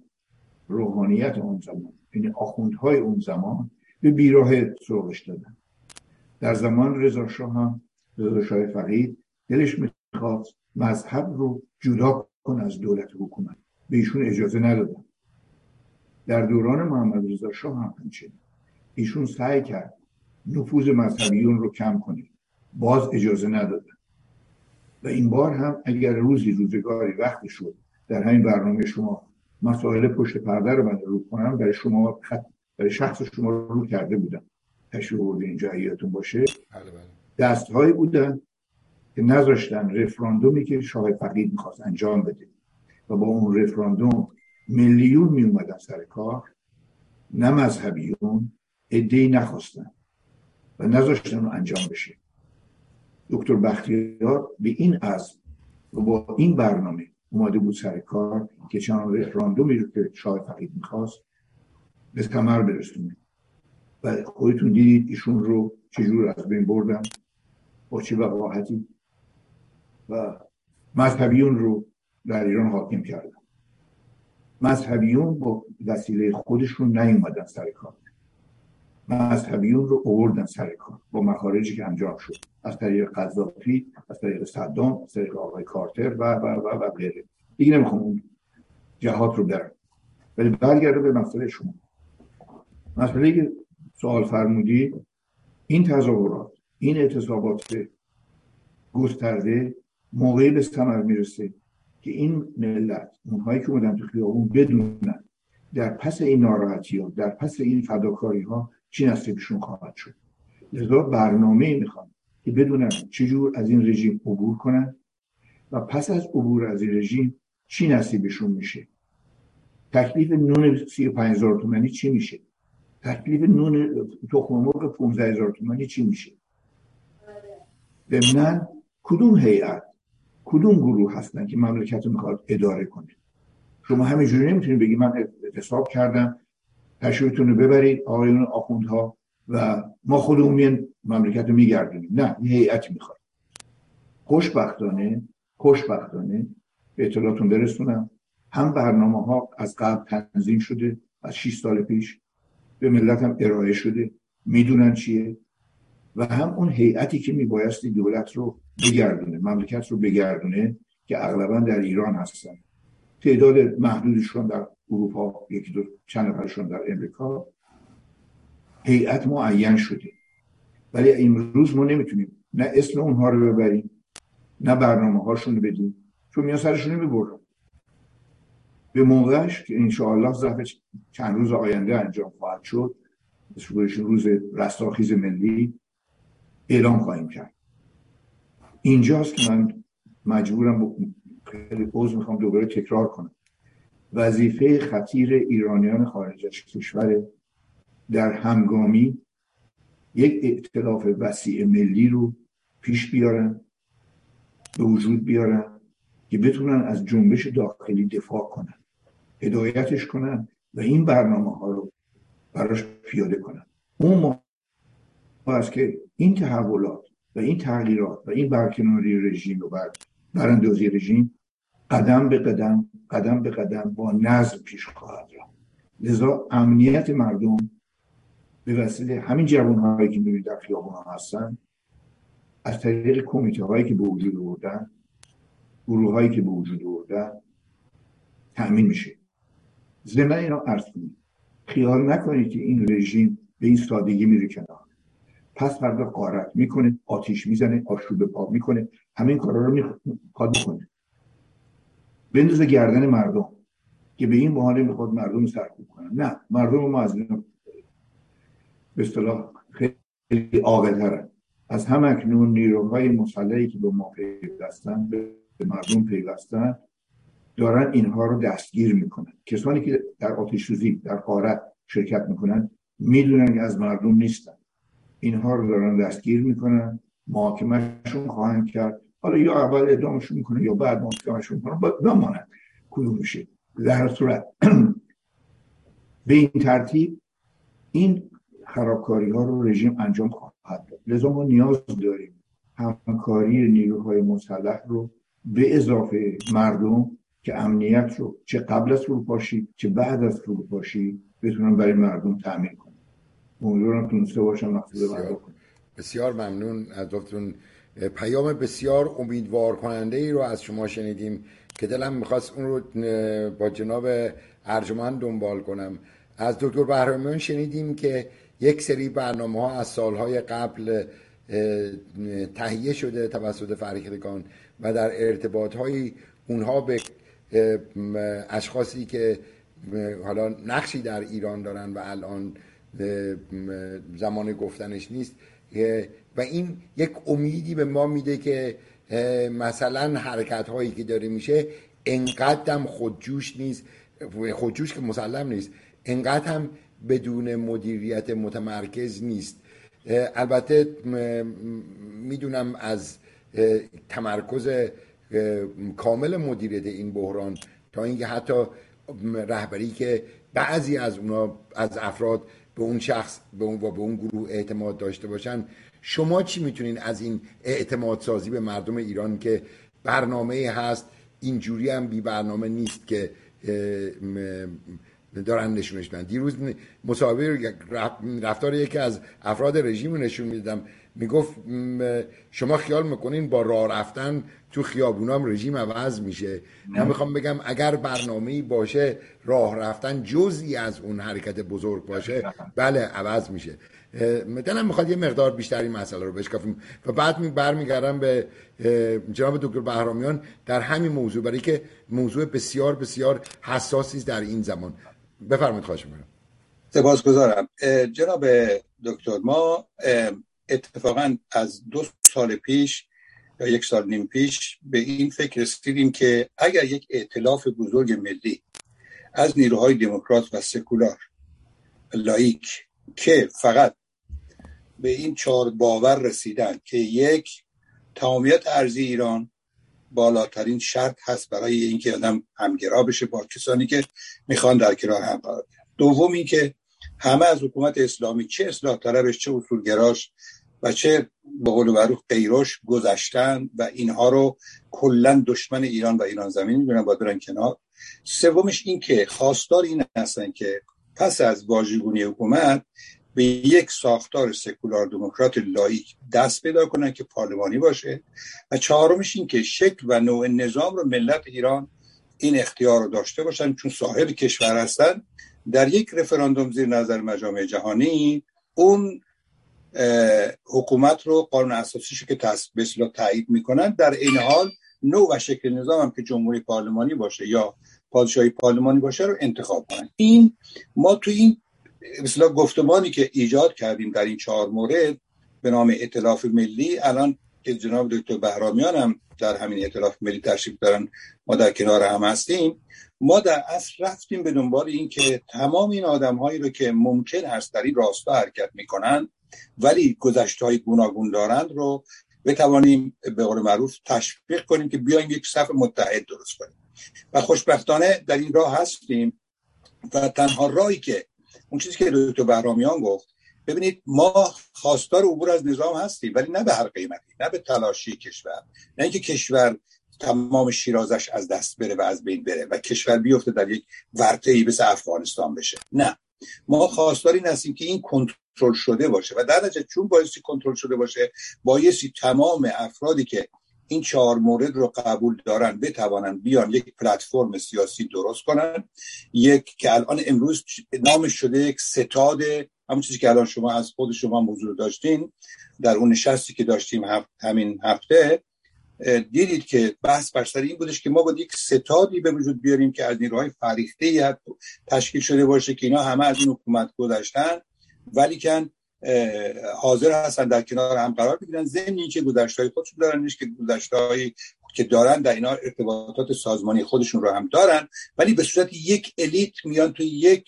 یعنی آخوندهای اون زمان به بیراه سوقش دادن. در زمان رضا شاه فقید دلش میخواست مذهب رو جدا کنه از دولت حکومت، به ایشون اجازه ندادن. در دوران محمد رضا شاه هم همچنین ایشون سعی کرد نفوذ مذهبیون رو کم کنه، باز اجازه ندادن. و این بار هم اگر روزگاری وقت شد در همین برنامه شما مسائل پشت پرده رو من رو کنم، برای شخص شما رو کرده بودم، تشریح برده اینجا یادتون باشه. دستهایی بودن که نذاشتن رفراندومی که شاه فقید میخواست انجام بده و با اون رفراندوم میلیون می اومدن سر کار، نه مذهبیون عده‌ای نخواستن و نذاشتن رو انجام بشه. دکتر بختیار به این عزم و با این برنامه اومده بود سر کار که چنان رفراندومی رو که شاه فقید میخواست به ثمر برسونه و خودتون دیدید ایشون رو چجور از بین بردن، با چه وقاحتی، و مذهبیون رو در ایران حاکم کردن. مذهبیون با وسیله خودشون نیومدن سر کار، مذهبیون رو آوردن سر کار با مخارجی که انجام شد از طریق قذافی، از طریق صدام، از طریق آقای کارتر و غیره. دیگه نمیخوام اون جهات رو برم، ولی برگرده به مسئله شما. مسئله که سوال فرمودی، این تظاهرات، این اعتصابات گسترده موقعی به ثمر میرسه که این ملت، اونهایی که بودن تو خیابون، بدونن در پس این ناراحتی ها، در پس این فداکاری ها چی نصیبشون خواهد شد. لذا برنامه میخوان که بدونن چجور از این رژیم عبور کنن و پس از عبور از این رژیم چی نصیبشون میشه. تکلیف نون 35,000 تومانی چی میشه؟ تکلیف نون تخم مرغ 15,000 تومانی چی میشه؟ ضمناً کدوم هیئت، کدوم گروه هستن که مملکت رو میخواد اداره کنه؟ شما همینجوری نمیتونید بگید من اعتصاب کردم تشریفتون رو ببرید آقایون آخوندها و ما خودمون میان مملکت رو میگردونیم. نه، یه هیئتی میخواد. خوشبختانه به اطلاعاتون برسونم هم برنامه ها از قبل تنظیم شده، از 6 سال پیش به ملت هم ارائه شده، میدونن چیه، و هم اون هیئتی که میبایستی دولت رو بگردونه، مملکت رو بگردونه، که اغلبا در ایران هستن، تعداد محدودشون در اروپا، یکی دو چند نفرشون در امریکا، هیئت معین شده. ولی امروز ما نمیتونیم نه اسم اونها رو ببریم نه برنامه هاشون رو بدیم، چون میان سرشون میبرن. به موقعش که انشاءالله ظرف چند روز آینده انجام خواهد شد، روز رستاخیز ملی، اعلام خواهیم کرد. اینجاست که من مجبورم خیلی میخوام دوباره تکرار کنم. وظیفه خطیر ایرانیان خارج از کشور در همگامی یک ائتلاف وسیع ملی رو پیش بیارن، به وجود بیارن که بتونن از جنبش داخلی دفاع کنن، هدایتش کنن و این برنامه ها رو براش پیاده کنن. اون موقع است که این تحولات و این تغییرات و این برکناری رژیم و براندازی رژیم قدم به قدم با نظم پیش خواهد رفت. لذا امنیت مردم به وسیله همین جوان‌هایی که می‌بینید در خیابان‌ها هستن، از طریق کمیته هایی که به وجود آوردن، گروه هایی که به وجود آوردن، تأمین میشه. ضمن اینو عرض کنید خیال نکنید که این رژیم به این سادگی میره کنار. پس فردا غارت میکنه، آتیش میزنه، آشوب پا میکنه، همین کارا رو میخواد بکنه، بندازه گردن مردم که به این بهانه میخواد مردم رو سرکوب کنن. نه، مردم ما از این به اصطلاح خیلی عاقل‌ترن. از همکنون نیروهای مسلحی که به ما پیوستن، به مردم پیوستن، دارن اینها رو دستگیر میکنن. کسانی که در آتش سوزی، در غارت شرکت میکنن میدونن که از مردم نیستن، اینها رو دارن دستگیر میکنن، محاکمهشون خواهند کرد. حالا یا اول اعدامشون میکنن یا بعد محاکمهشون میکنن، بمانند کدوم میشه. در هر صورت به این ترتیب این خرابکاری ها رو رژیم انجام خواهد داد. لذا ما نیاز داریم همکاری نیروهای مسلح رو به اضافه مردم که امنیت رو چه قبل از فروپاشی چه بعد از فروپاشی بتونن برای مردم تامین کنن. امیدوارم تونسته باشم مقصود مردم کنم. بسیار ممنون از دکترون. پیام بسیار امیدوار کننده ای رو از شما شنیدیم که دلم میخواست اون رو با جناب ارجمند دنبال کنم. از دکتر بهرامیان شنیدیم که یک سری برنامه ها از سالهای قبل تهیه شده توسط فرهیختگان و در ارتباط های اونها به اشخاصی که حالا نقشی در ایران دارن و الان زمان گفتنش نیست، و این یک امیدی به ما میده که مثلا حرکت هایی که داره میشه انقدر هم خودجوش نیست، خودجوش که مسلم نیست، انقدر هم بدون مدیریت متمرکز نیست. البته میدونم از تمرکز کامل مدیریت این بحران تا اینکه حتی رهبری که بعضی از اونا از افراد به اون شخص به اون گروه اعتماد داشته باشن. شما چی میتونین از این اعتماد سازی به مردم ایران که برنامه هست، اینجوری هم بی برنامه نیست که دارن نشونش میدن؟ دیروز مصاحبه رفتار یکی از افراد رژیم رو نشون میدادم، میگفت شما خیال میکنین با راه رفتن تو خیابونام رژیم عوض میشه؟ من میخوام بگم اگر برنامه‌ای باشه، راه رفتن جزئی از اون حرکت بزرگ باشه، بله عوض میشه. دلم میخواد یه مقدار بیشتر این مسئله رو بشکافیم و بعد برمیگردم به جناب دکتر بهرامیان در همین موضوع، برای که موضوع بسیار بسیار حساسی است در این زمان. بفرمایید. خواهش می‌کنم. سپاسگزارم جناب دکتر. ما اتفاقا از 2 سال پیش یا 1 سال نیم پیش به این فکر رسیدیم که اگر یک ائتلاف بزرگ ملی از نیروهای دموکرات و سکولار لایک که فقط به این 4 باور رسیدن که یک، تمامیت ارضی ایران بالاترین شرط هست برای اینکه آدم همگرا بشه با کسانی که میخوان در کنار هم قرار بگیرن. دوم این که همه از حکومت اسلامی، چه اصلاح طلبش، چه اصولگراش و چه به قول معروف غیرش، گذشتن و اینها رو کلا دشمن ایران و ایران زمین میدونن، باید برن کنار. سومش این که خواستار این هستن که پس از واژگونی حکومت به یک ساختار سکولار دموکرات لایک دست پیدا کنن که پارلمانی باشه. و چهارمش این که شکل و نوع نظام رو ملت ایران این اختیار رو داشته باشن، چون صاحب کشور هستن، در یک رفراندوم زیر نظر مجامع جهانی اون حکومت رو، قانون اساسیشو که به اصطلاح تایید میکنن، در این حال نوع و شکل نظام هم که جمهوری پارلمانی باشه یا پادشاهی پارلمانی باشه رو انتخاب کنن. این ما تو این مثلا گفتمانی که ایجاد کردیم در این 4 مورد به نام ائتلاف ملی، الان که جناب دکتر بهرامیان هم در همین ائتلاف ملی تشریف دارن، ما در کنار هم هستیم، ما در اصل رفتیم به دنبال این که تمام این آدم‌هایی رو که ممکن هست در این راستا حرکت میکنن ولی گذشته‌های گوناگون دارند رو بتوانیم به قول معروف تشویق کنیم که بیایم یک صف متحد درست کنیم. و خوشبختانه در این راه هستیم و تنها راهی که اون چیزی که دکتر بهرامیان گفت، ببینید ما خواستار عبور از نظام هستیم ولی نه به هر قیمتی، نه به تلاشی کشور، نه اینکه کشور تمام شیرازش از دست بره و از بین بره و کشور بیفته در یک ورطه‌ای مثل افغانستان بشه. نه، ما خواستار این هستیم که این کنترل شده باشه و در نتیجه چون بایستی کنترل شده باشه، بایستی تمام افرادی که این 4 مورد رو قبول دارن بتوانن بیان یک پلتفرم سیاسی درست کنن، یک که الان امروز نامش شده یک ستاد، همون چیزی که الان شما از خود شما موضوع داشتین در اون نشستی که داشتیم همین هفته، دیدید که بحث بر سر این بودش که ما باید یک ستادی به وجود بیاریم که از نیروهای فریخته تشکیل شده باشه که اینا همه از این حکومت گذشتن ولی که حاضر هستن در کنار هم قرار بگیرن، ضمن اینکه گذشته‌های خودشون دارن، که گذشته‌هایی که دارن در اینا ارتباطات سازمانی خودشون رو هم دارن، ولی به صورت یک الیت میان توی یک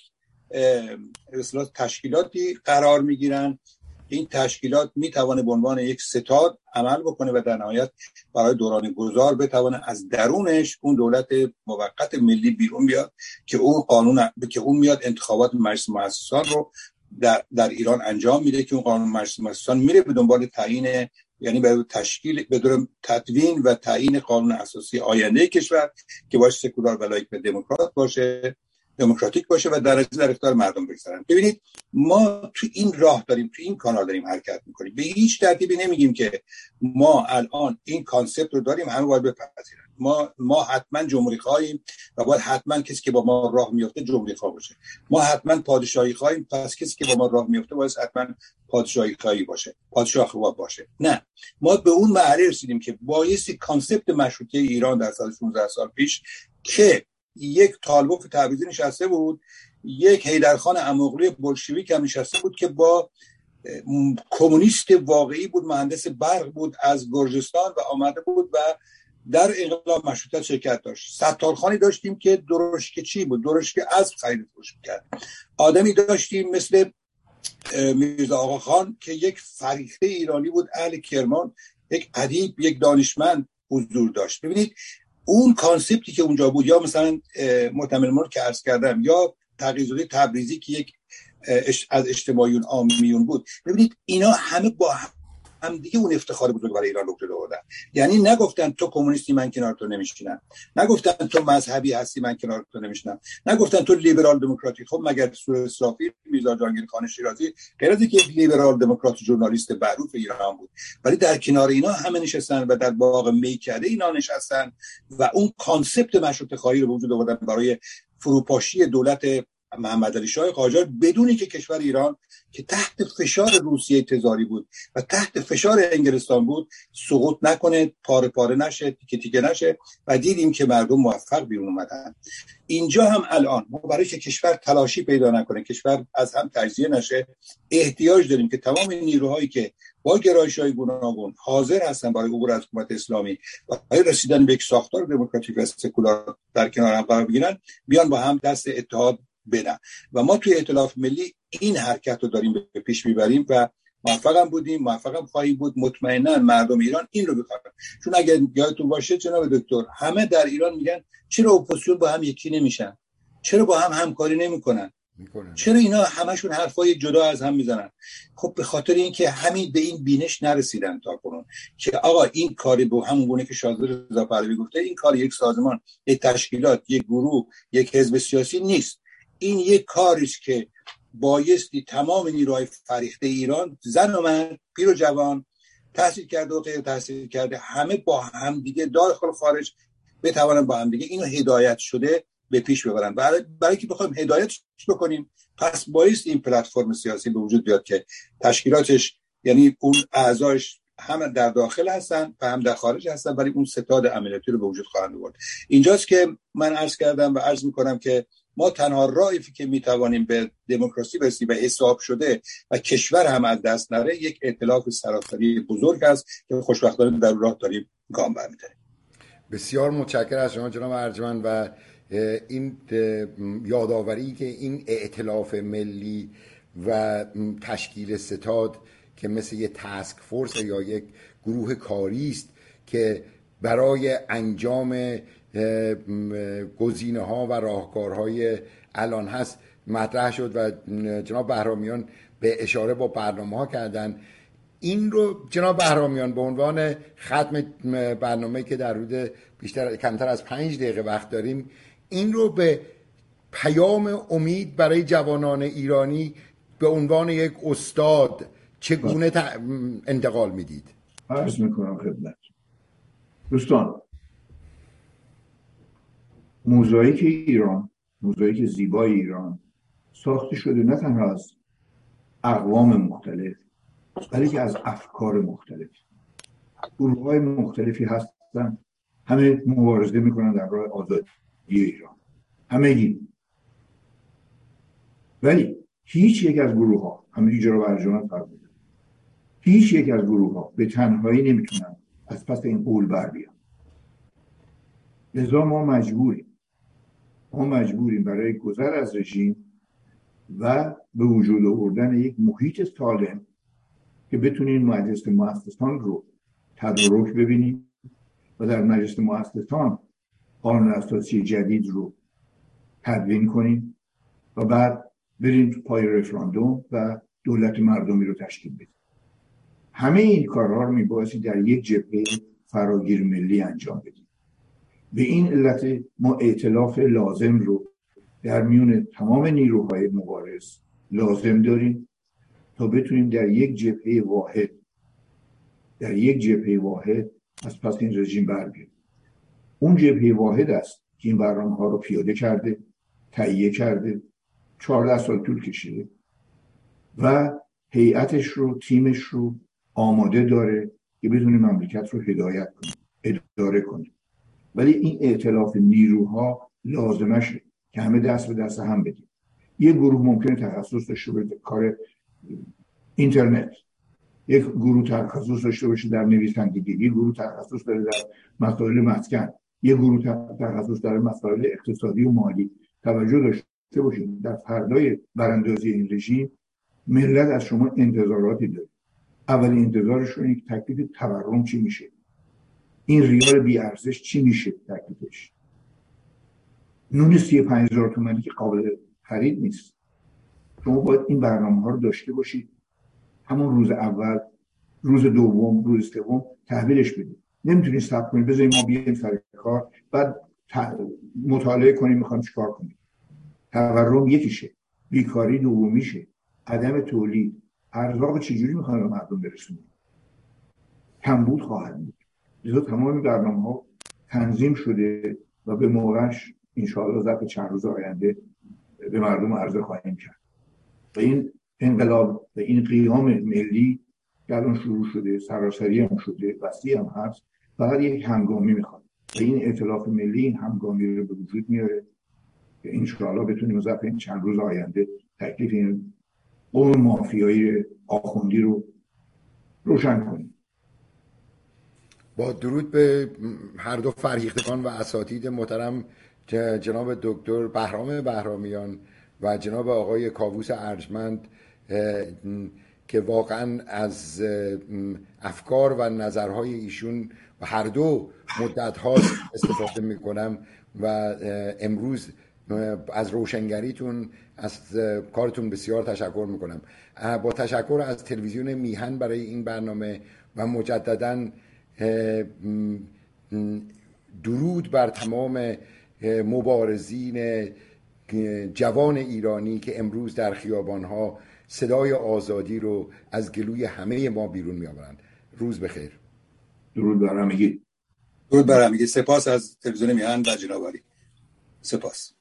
اصطلاح تشکیلاتی قرار میگیرن. این تشکیلات میتونه به عنوان یک ستاد عمل بکنه و در نهایت برای دوران گذار بتونه از درونش اون دولت موقت ملی بیرون بیاد که اون قانون که اون میاد انتخابات مجلس مؤسسان رو در ایران انجام میده که اون قانون مجلس مؤسسان میره به دنبال تعیین، یعنی برای تشکیل به دور تدوین و تعیین قانون اساسی آینده کشور که باشه سکولار و لایک و دموکراتیک باشه و در اختیار مردم بگذارن. ببینید ما تو این راه داریم، تو این کانال داریم حرکت میکنیم. به هیچ ترتیبی نمیگیم که ما الان این کانسپت رو داریم همه باید بپذیرن. ما حتما جمهوری خواهیم و باید حتما کسی که با ما راه میفته جمهوری خواه باشه. ما حتما پادشاهی خواهیم، پس کسی که با ما راه میفته باید حتما پادشاهی خواهی باشه، پادشاه خواه باشه. نه، ما به اون مرحله رسیدیم که بایستی کانسپت مشروطه ایران در سال 16 سال پیش که یک طالبوف تبریزی نشسته بود، یک حیدرخان اماغلی بولشویک هم نشسته بود که با کمونیست واقعی بود، مهندس برق بود از گرجستان و آمده بود و در انقلاب مشروطه شرکت داشت. ستارخانی داشتیم که درشک چی بود؟ درشک اسب خرید فروش می‌کرد. آدمی داشتیم مثل میرزا آقاخان که یک فریخته ایرانی بود، اهل کرمان، یک ادیب، یک دانشمند حضور داشت. ببینید اون کانسپتی که اونجا بود، یا مثلا محتمل ملک که عرض کردم، یا تقی‌زاده تبریزی که یک از اجتماعیون عامیون بود، ببینید اینا همه با هم دیگه اون افتخار بزرگ برای ایران رو آوردن. یعنی نگفتن تو کمونیستی من کنار تو نمیشینم، نگفتن تو مذهبی هستی من کنار تو نمیشینم، نگفتن تو لیبرال دموکراتی. خب مگر سور اسرافیل میرزا جهانگیر خان شیرازی غیر از اینکه لیبرال دموکرات ژورنالیست معروف ایران بود، ولی در کنار اینا همه نشستن و در باغ میکده اینا نشستن و اون کانسپت مشروطه خواهی رو به وجود آوردن برای فروپاشی دولت محمد علی شاه قاجار، بدونی که کشور ایران که تحت فشار روسیه تزاری بود و تحت فشار انگلستان بود سقوط نکنه، پاره پاره نشه، تیکه تیکه نشه و دیدیم که مردم موفق بیرون اومدن. اینجا هم الان ما برای که کشور تلاشی پیدا نکنه، کشور از هم تجزیه نشه، احتیاج داریم که تمام نیروهایی که با گرایش‌های گوناگون حاضر هستن برای عبور از حکومت اسلامی و برای رسیدن به یک ساختار دموکراتیک و سکولار در کنار هم قرار بگیرن، بیان با هم دست اتحاد بدن. و ما توی ائتلاف ملی این حرکت رو داریم به پیش میبریم و موفقم بودیم، موفقم خواهیم بود. مطمئنا مردم ایران این رو بخوان. چون اگر یادتون باشه جناب دکتر، همه در ایران میگن چرا اپوزیسیون با هم یکی نمیشن، چرا با هم همکاری نمیکنن، چرا اینا همشون حرفای جدا از هم میزنن. خب به خاطر اینکه همین به این بینش نرسیدن تا کنون که آقا این کاری به همون گونه که شازده رضا پهلوی گفته، این کار یک سازمان، یک تشکیلات، یک گروه، یک حزب سیاسی نیست. این یک کاریست که بایستی تمام نیروهای فریخته ایران، زن و مرد، پیر و جوان، تحصیل کرده و غیر تحصیل کرده، همه با هم دیگه داخل خارج بتوانن با هم دیگه اینو هدایت شده به پیش ببرن. برای که بخوایم هدایتش بکنیم، پس بایست این پلتفرم سیاسی به وجود بیاد که تشکیلاتش، یعنی اون اعضاش هم در داخل هستن و هم در خارج هستن، ولی اون ستاد عملیاتی رو به وجود خواهند آورد. اینجاست که من عرض کردم و عرض میکنم که ما تنها راهی که میتوانیم به دموکراسی برسیم و حساب شده و کشور هم از دست نره، یک ائتلاف سراسری بزرگ است که خوشبختانه در راه داریم گام برمی‌داریم. بسیار متشکرم از شما جناب ارجمند و این یادآوری که این ائتلاف ملی و تشکیل ستاد که مثل یک تاسک فورس یا یک گروه کاری است که برای انجام گزینه‌ها و راهکارهای الان هست مطرح شد و جناب بهرامیان به اشاره با برنامه‌ها کردن. این رو جناب بهرامیان به عنوان ختم برنامه‌ای که در حدود کمتر از 5 دقیقه وقت داریم، این رو به پیام امید برای جوانان ایرانی به عنوان یک استاد چگونه انتقال میدید؟ عرض میکنم خدمت. دوستان، موزاییک ایران، موزاییک زیبای ایران ساخته شده نه تنها از اقوام مختلف، بلکه از افکار مختلف. گروه‌های مختلفی هستن، همه مبارزه میکنن در راه آزادی ایران، همگی. ولی هیچ یک از گروه‌ها، همین جناب ارجمند فرمودن، هیچ یک از گروه‌ها به تنهایی نمیتونن از پس این قول بر بیان. لذا ما مجبوریم برای گذر از رژیم و به وجود آوردن یک محیط سالم که بتونیم مجلس مؤسسان رو تدارک ببینیم و در مجلس مؤسسان قانون اساسی جدید رو تدوین کنیم و بعد بریم تو پای رفراندوم و دولت مردمی رو تشکیل بدیم. همه این کارها رو میبایستی در یک جبهه فراگیر ملی انجام بدیم. به این علت ما ائتلاف لازم رو در میون تمام نیروهای مبارز لازم داریم تا بتونیم در یک جبهه واحد از پس این رژیم بر بیاییم. اون جبهه واحد است که این برنامه ها رو پیاده کرده، تهیه کرده، 14 سال طول کشیده و هیئتش رو، تیمش رو آماده داره که بتونه مملکت رو هدایت کنه، اداره کنه. ولی این ائتلاف نیروها لازمشه که همه دست به دست هم بدیم. یک گروه ممکنه تخصص داشته باشه در کار اینترنت، یک گروه تخصص داشته باشه در نویسندگی، یک گروه تخصص داره در مسائل مسکن، یک گروه تخصص در مسائل اقتصادی و مالی. توجه داشته باشید در فردای براندازی این رژیم ملت از شما انتظاراتی داره. اولین انتظارشون یک تکلیف تورم چی میشه، این ریال بی ارزش چی میشه تکلیفش. نون 35,000 تومانی که قابل خرید نیست. شما باید این برنامه ها رو داشته باشید، همون روز اول، روز دوم، روز سوم تحویلش بدید. نمیتونید صبر کنید بذارید ما بیایم سر کار بعد مطالعه کنیم میخوام چیکار کنیم. تورم یکیشه، بیکاری دومیشه، عدم تولید، ارزاق چجوری میخوایم به مردم برسونیم، کمبود خواهد بود. لذا تمام برنامه‌ها تنظیم شده و به موقعش انشاءالله ظرف چند روز آینده به مردم عرضه خواهیم کرد. و این انقلاب و این قیام ملی که الان شروع شده، سراسری هم شده، وسیع هم هست، فقط یک همگامی میخواد و این ائتلاف ملی این همگامی رو به وجود میاره که انشاءالله بتونیم ظرف این چند روز آینده تکلیف این قوم مافیایی آخوندی رو روشن کنیم. با درود به هر دو فرهیختگان و اساتید محترم، جناب دکتر بهرام بهرامیان و جناب آقای کاووس ارجمند که واقعا از افکار و نظرهای ایشون و هر دو مدت ها استفاده میکنم و امروز از روشنگریتون، از کارتون بسیار تشکر میکنم. با تشکر از تلویزیون میهن برای این برنامه و مجدداً درود بر تمام مبارزین جوان ایرانی که امروز در خیابانها صدای آزادی رو از گلوی همه ما بیرون میآورند. روز بخیر. درود بر همگی. درود بر همگی. سپاس از تلویزیون میهن و جناب عالی. سپاس.